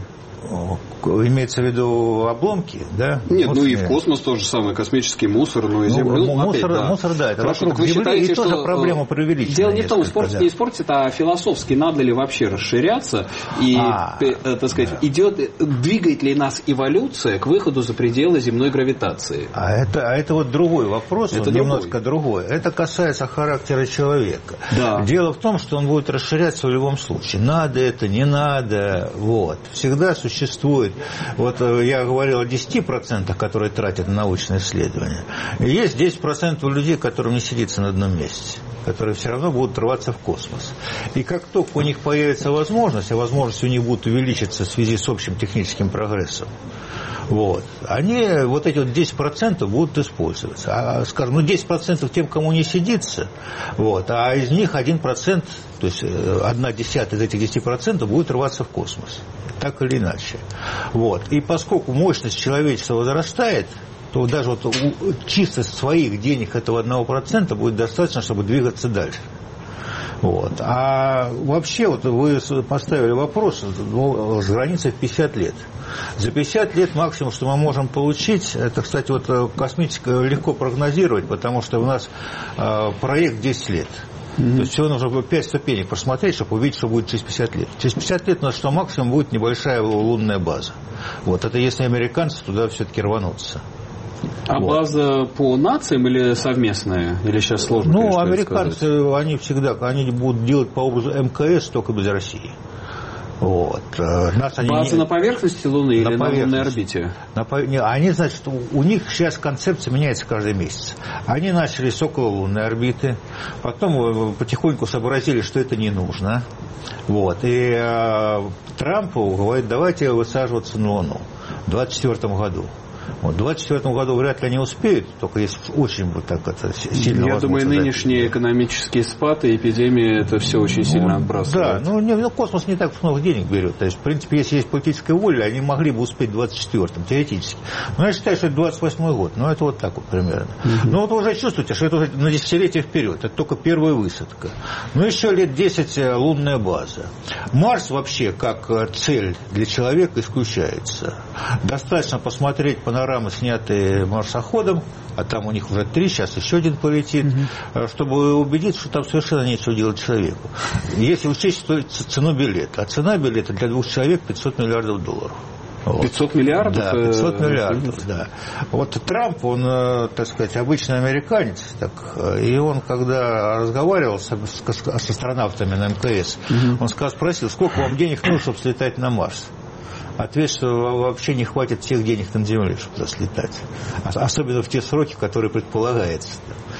Имеется в виду обломки, да? Нет, мусор, ну и в космос то же самое, космический мусор, ну и Землю. Ну, мусор, опять, да. мусор, да, это Хорошо, вокруг вы Земли, считаете, и что тоже проблема преувеличена. Дело не в том, испортит, да. не испортит, а философски надо ли вообще расширяться, и, а, так сказать, да. идет, двигает ли нас эволюция к выходу за пределы земной гравитации? А это, а это вот другой вопрос, это он немножко другой. Это касается характера человека. Да. Дело в том, что он будет расширяться в любом случае. Надо это, не надо, вот. Всегда существует. Вот я говорил о десяти процентах, которые тратят на научные исследования. И есть десять процентов людей, которым не сидится на одном месте, которые все равно будут рваться в космос. И как только у них появится возможность, а возможности у них будут увеличиться в связи с общим техническим прогрессом, вот, они, вот эти вот десять процентов будут использоваться. А, скажем, ну десять процентов тем, кому не сидится, вот, а из них один процент, то есть одна десятая из этих десяти процентов будет рваться в космос. Так или иначе. Вот. И поскольку мощность человечества возрастает, то даже вот чисто своих денег этого одного процента будет достаточно, чтобы двигаться дальше. Вот. А вообще, вот вы поставили вопрос, ну, с границей в пятьдесят лет. За пятьдесят лет максимум, что мы можем получить, это, кстати, вот космическое легко прогнозировать, потому что у нас э, проект десять лет. Mm-hmm. То есть всего нужно пять ступенек посмотреть, чтобы увидеть, что будет через пятьдесят лет. Через пятьдесят лет у нас что максимум будет небольшая лунная база. Вот. Это если американцы туда все-таки рванутся. А вот. База по нациям или совместная? Или сейчас сложно? Ну, конечно, американцы, они всегда, они будут делать по образу МКС, только без России. Вот. Нас они База не... на поверхности Луны на или поверхности. на лунной орбите? На по... не, они, значит, у них сейчас концепция меняется каждый месяц. Они начали с окололунной орбиты, потом потихоньку сообразили, что это не нужно. Вот. И э, Трампу говорит, давайте высаживаться на Луну в двадцать четвёртом году. Вот, в двадцать четвёртом году вряд ли они успеют, только если очень вот так это сильно. Я думаю, нынешний да. экономический спад и эпидемия это все очень сильно ну, отбрасывает. Да, ну, не, ну космос не так много денег берет. То есть, в принципе, если есть политическая воля, они могли бы успеть в двадцать четвёртом, теоретически. Но я считаю, что это двадцать восьмой год. Но это вот так вот примерно. Угу. Но вот вы уже чувствуете, что это уже на десятилетие вперед. Это только первая высадка. Ну, еще лет десять лунная база. Марс вообще как цель для человека исключается. Достаточно посмотреть панорамы, снятые марсоходом, а там у них уже три, сейчас еще один полетит, угу. чтобы убедиться, что там совершенно нечего делать человеку. Если учесть цену билета, а цена билета для двух человек пятьсот миллиардов долларов. Вот. пятьсот миллиардов? Да, пятьсот миллиардов, да. Вот Трамп, он, так сказать, обычный американец, так, и он, когда разговаривал с, с, с астронавтами на МКС, угу. он сказал, спросил, сколько вам денег нужно, чтобы слетать на Марс? Ответ, что вообще не хватит всех денег на Земле, чтобы туда слетать. Особенно в те сроки, которые предполагаются.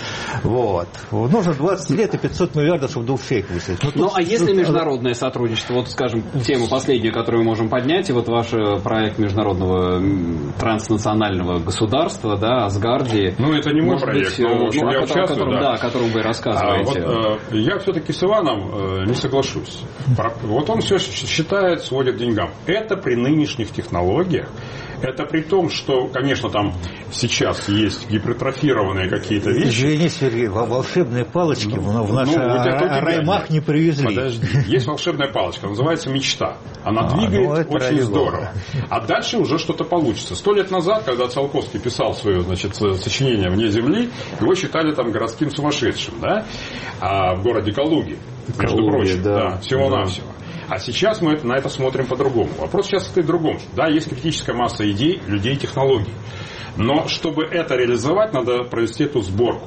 Вот. Нужно двадцать лет и пятьсот миллиардов, чтобы двух человек высадить. Ну, ну, а если международное сотрудничество? Вот, скажем, тему последнюю, которую мы можем поднять, и вот ваш проект международного транснационального государства, да, Асгардии. Ну, это не мой проект, быть, но, в общем, ну, я о участвую, котором, да. да, о котором вы рассказываете. А, вот, э, я все-таки с Иваном э, не соглашусь. Вот он все считает, сводит деньгам. Это при нынешних технологиях. Это при том, что, конечно, там сейчас есть гипертрофированные какие-то вещи. Извини, Сергей, волшебные палочки ну, в наш ну, раймах не привезли. Подожди. Есть волшебная палочка, называется мечта. Она а, двигает ну, очень здорово. А дальше уже что-то получится. Сто лет назад, когда Циолковский писал свое, значит, сочинение «Вне земли», его считали там городским сумасшедшим, да? А в городе Калуге, между Калуге, прочим, да, да, всего-навсего. А сейчас мы на это смотрим по-другому. Вопрос сейчас стоит в другом. Да, есть критическая масса идей, людей, технологий. Но чтобы это реализовать, надо провести эту сборку.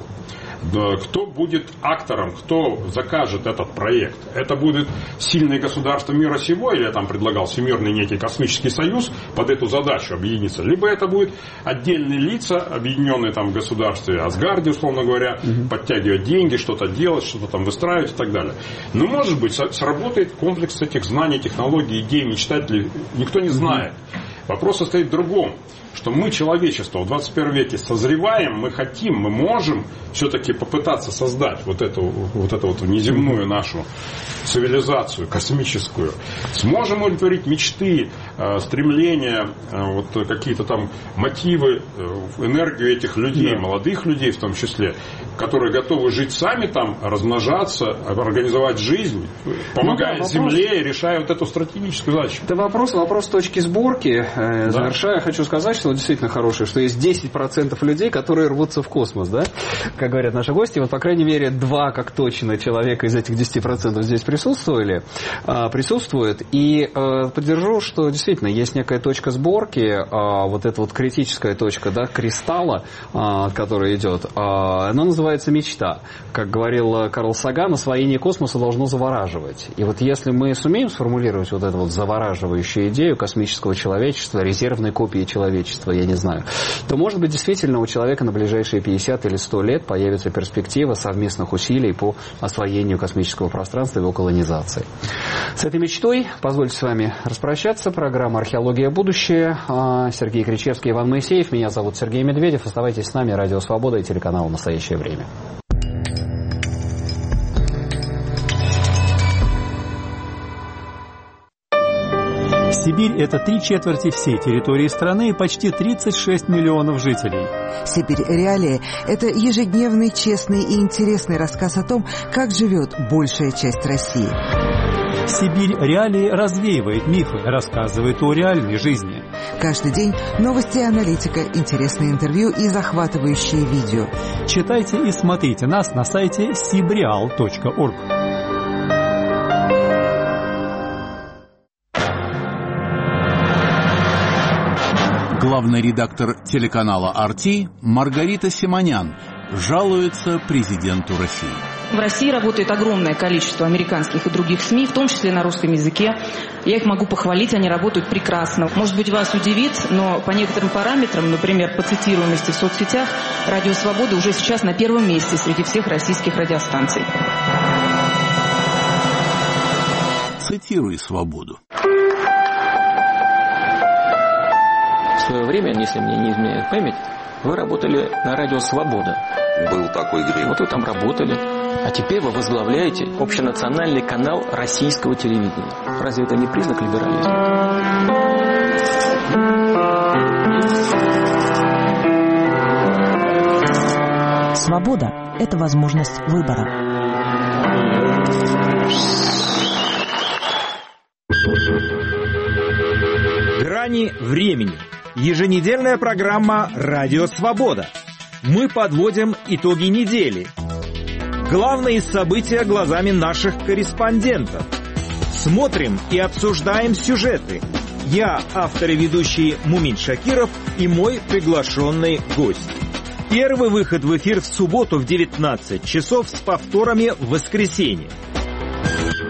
Кто будет актором, кто закажет этот проект? Это будет сильное государство мира сего, или я там предлагал Всемирный некий космический союз под эту задачу объединиться, либо это будет отдельные лица, объединенные там в государстве Асгардии, условно говоря, угу. подтягивать деньги, что-то делать, что-то там выстраивать и так далее. Но, может быть, сработает комплекс этих знаний, технологий, идей, мечтателей, никто не знает. Вопрос состоит в другом, что мы, человечество, в двадцать первом веке созреваем, мы хотим, мы можем все-таки попытаться создать вот эту вот, эту вот внеземную нашу цивилизацию космическую. Сможем удовлетворить мечты, стремления, вот какие-то там мотивы, энергию этих людей, да. молодых людей в том числе, которые готовы жить сами там, размножаться, организовать жизнь, помогая ну, да, Земле и решая вот эту стратегическую задачу. Это вопрос, вопрос точки сборки. Да. Завершая, хочу сказать, что действительно хорошее, что есть десять процентов людей, которые рвутся в космос, да? Как говорят наши гости, вот, по крайней мере, два, как точно, человека из этих десяти процентов здесь присутствовали, присутствуют. И поддержу, что действительно есть некая точка сборки, вот эта вот критическая точка, да, кристалла, от которой идет, она называется мечта. Как говорил Карл Саган, освоение космоса должно завораживать. И вот если мы сумеем сформулировать вот эту вот завораживающую идею космического человечества, резервной копии человечества, я не знаю, то, может быть, действительно у человека на ближайшие пятьдесят или сто лет появится перспектива совместных усилий по освоению космического пространства и его колонизации. С этой мечтой позвольте с вами распрощаться. Программа «Археология. Будущее». Сергей Кричевский, Иван Моисеев. Меня зовут Сергей Медведев. Оставайтесь с нами. Радио «Свобода» и телеканал «Настоящее время». Сибирь – это три четверти всей территории страны и почти тридцать шесть миллионов жителей. «Сибирь. Реалии» – это ежедневный, честный и интересный рассказ о том, как живет большая часть России. «Сибирь. Реалии» развеивает мифы, рассказывает о реальной жизни. Каждый день новости и аналитика, интересные интервью и захватывающие видео. Читайте и смотрите нас на сайте сибреал точка орг. Главный редактор телеканала ар ти Маргарита Симонян жалуется президенту России. В России работает огромное количество американских и других СМИ, в том числе на русском языке. Я их могу похвалить, они работают прекрасно. Может быть, вас удивит, но по некоторым параметрам, например, по цитируемости в соцсетях, «Радио Свобода» уже сейчас на первом месте среди всех российских радиостанций. Цитируй «Свободу». В свое время, если мне не изменяет память, вы работали на радио «Свобода». Был такой грех. Вот вы там работали. А теперь вы возглавляете общенациональный канал российского телевидения. Разве это не признак либерализма? Свобода – это возможность выбора. Грани времени. Еженедельная программа «Радио Свобода». Мы подводим итоги недели. Главные события глазами наших корреспондентов. Смотрим и обсуждаем сюжеты. Я, автор и ведущий Мумин Шакиров, и мой приглашенный гость. Первый выход в эфир в субботу в девятнадцать часов с повторами в воскресенье.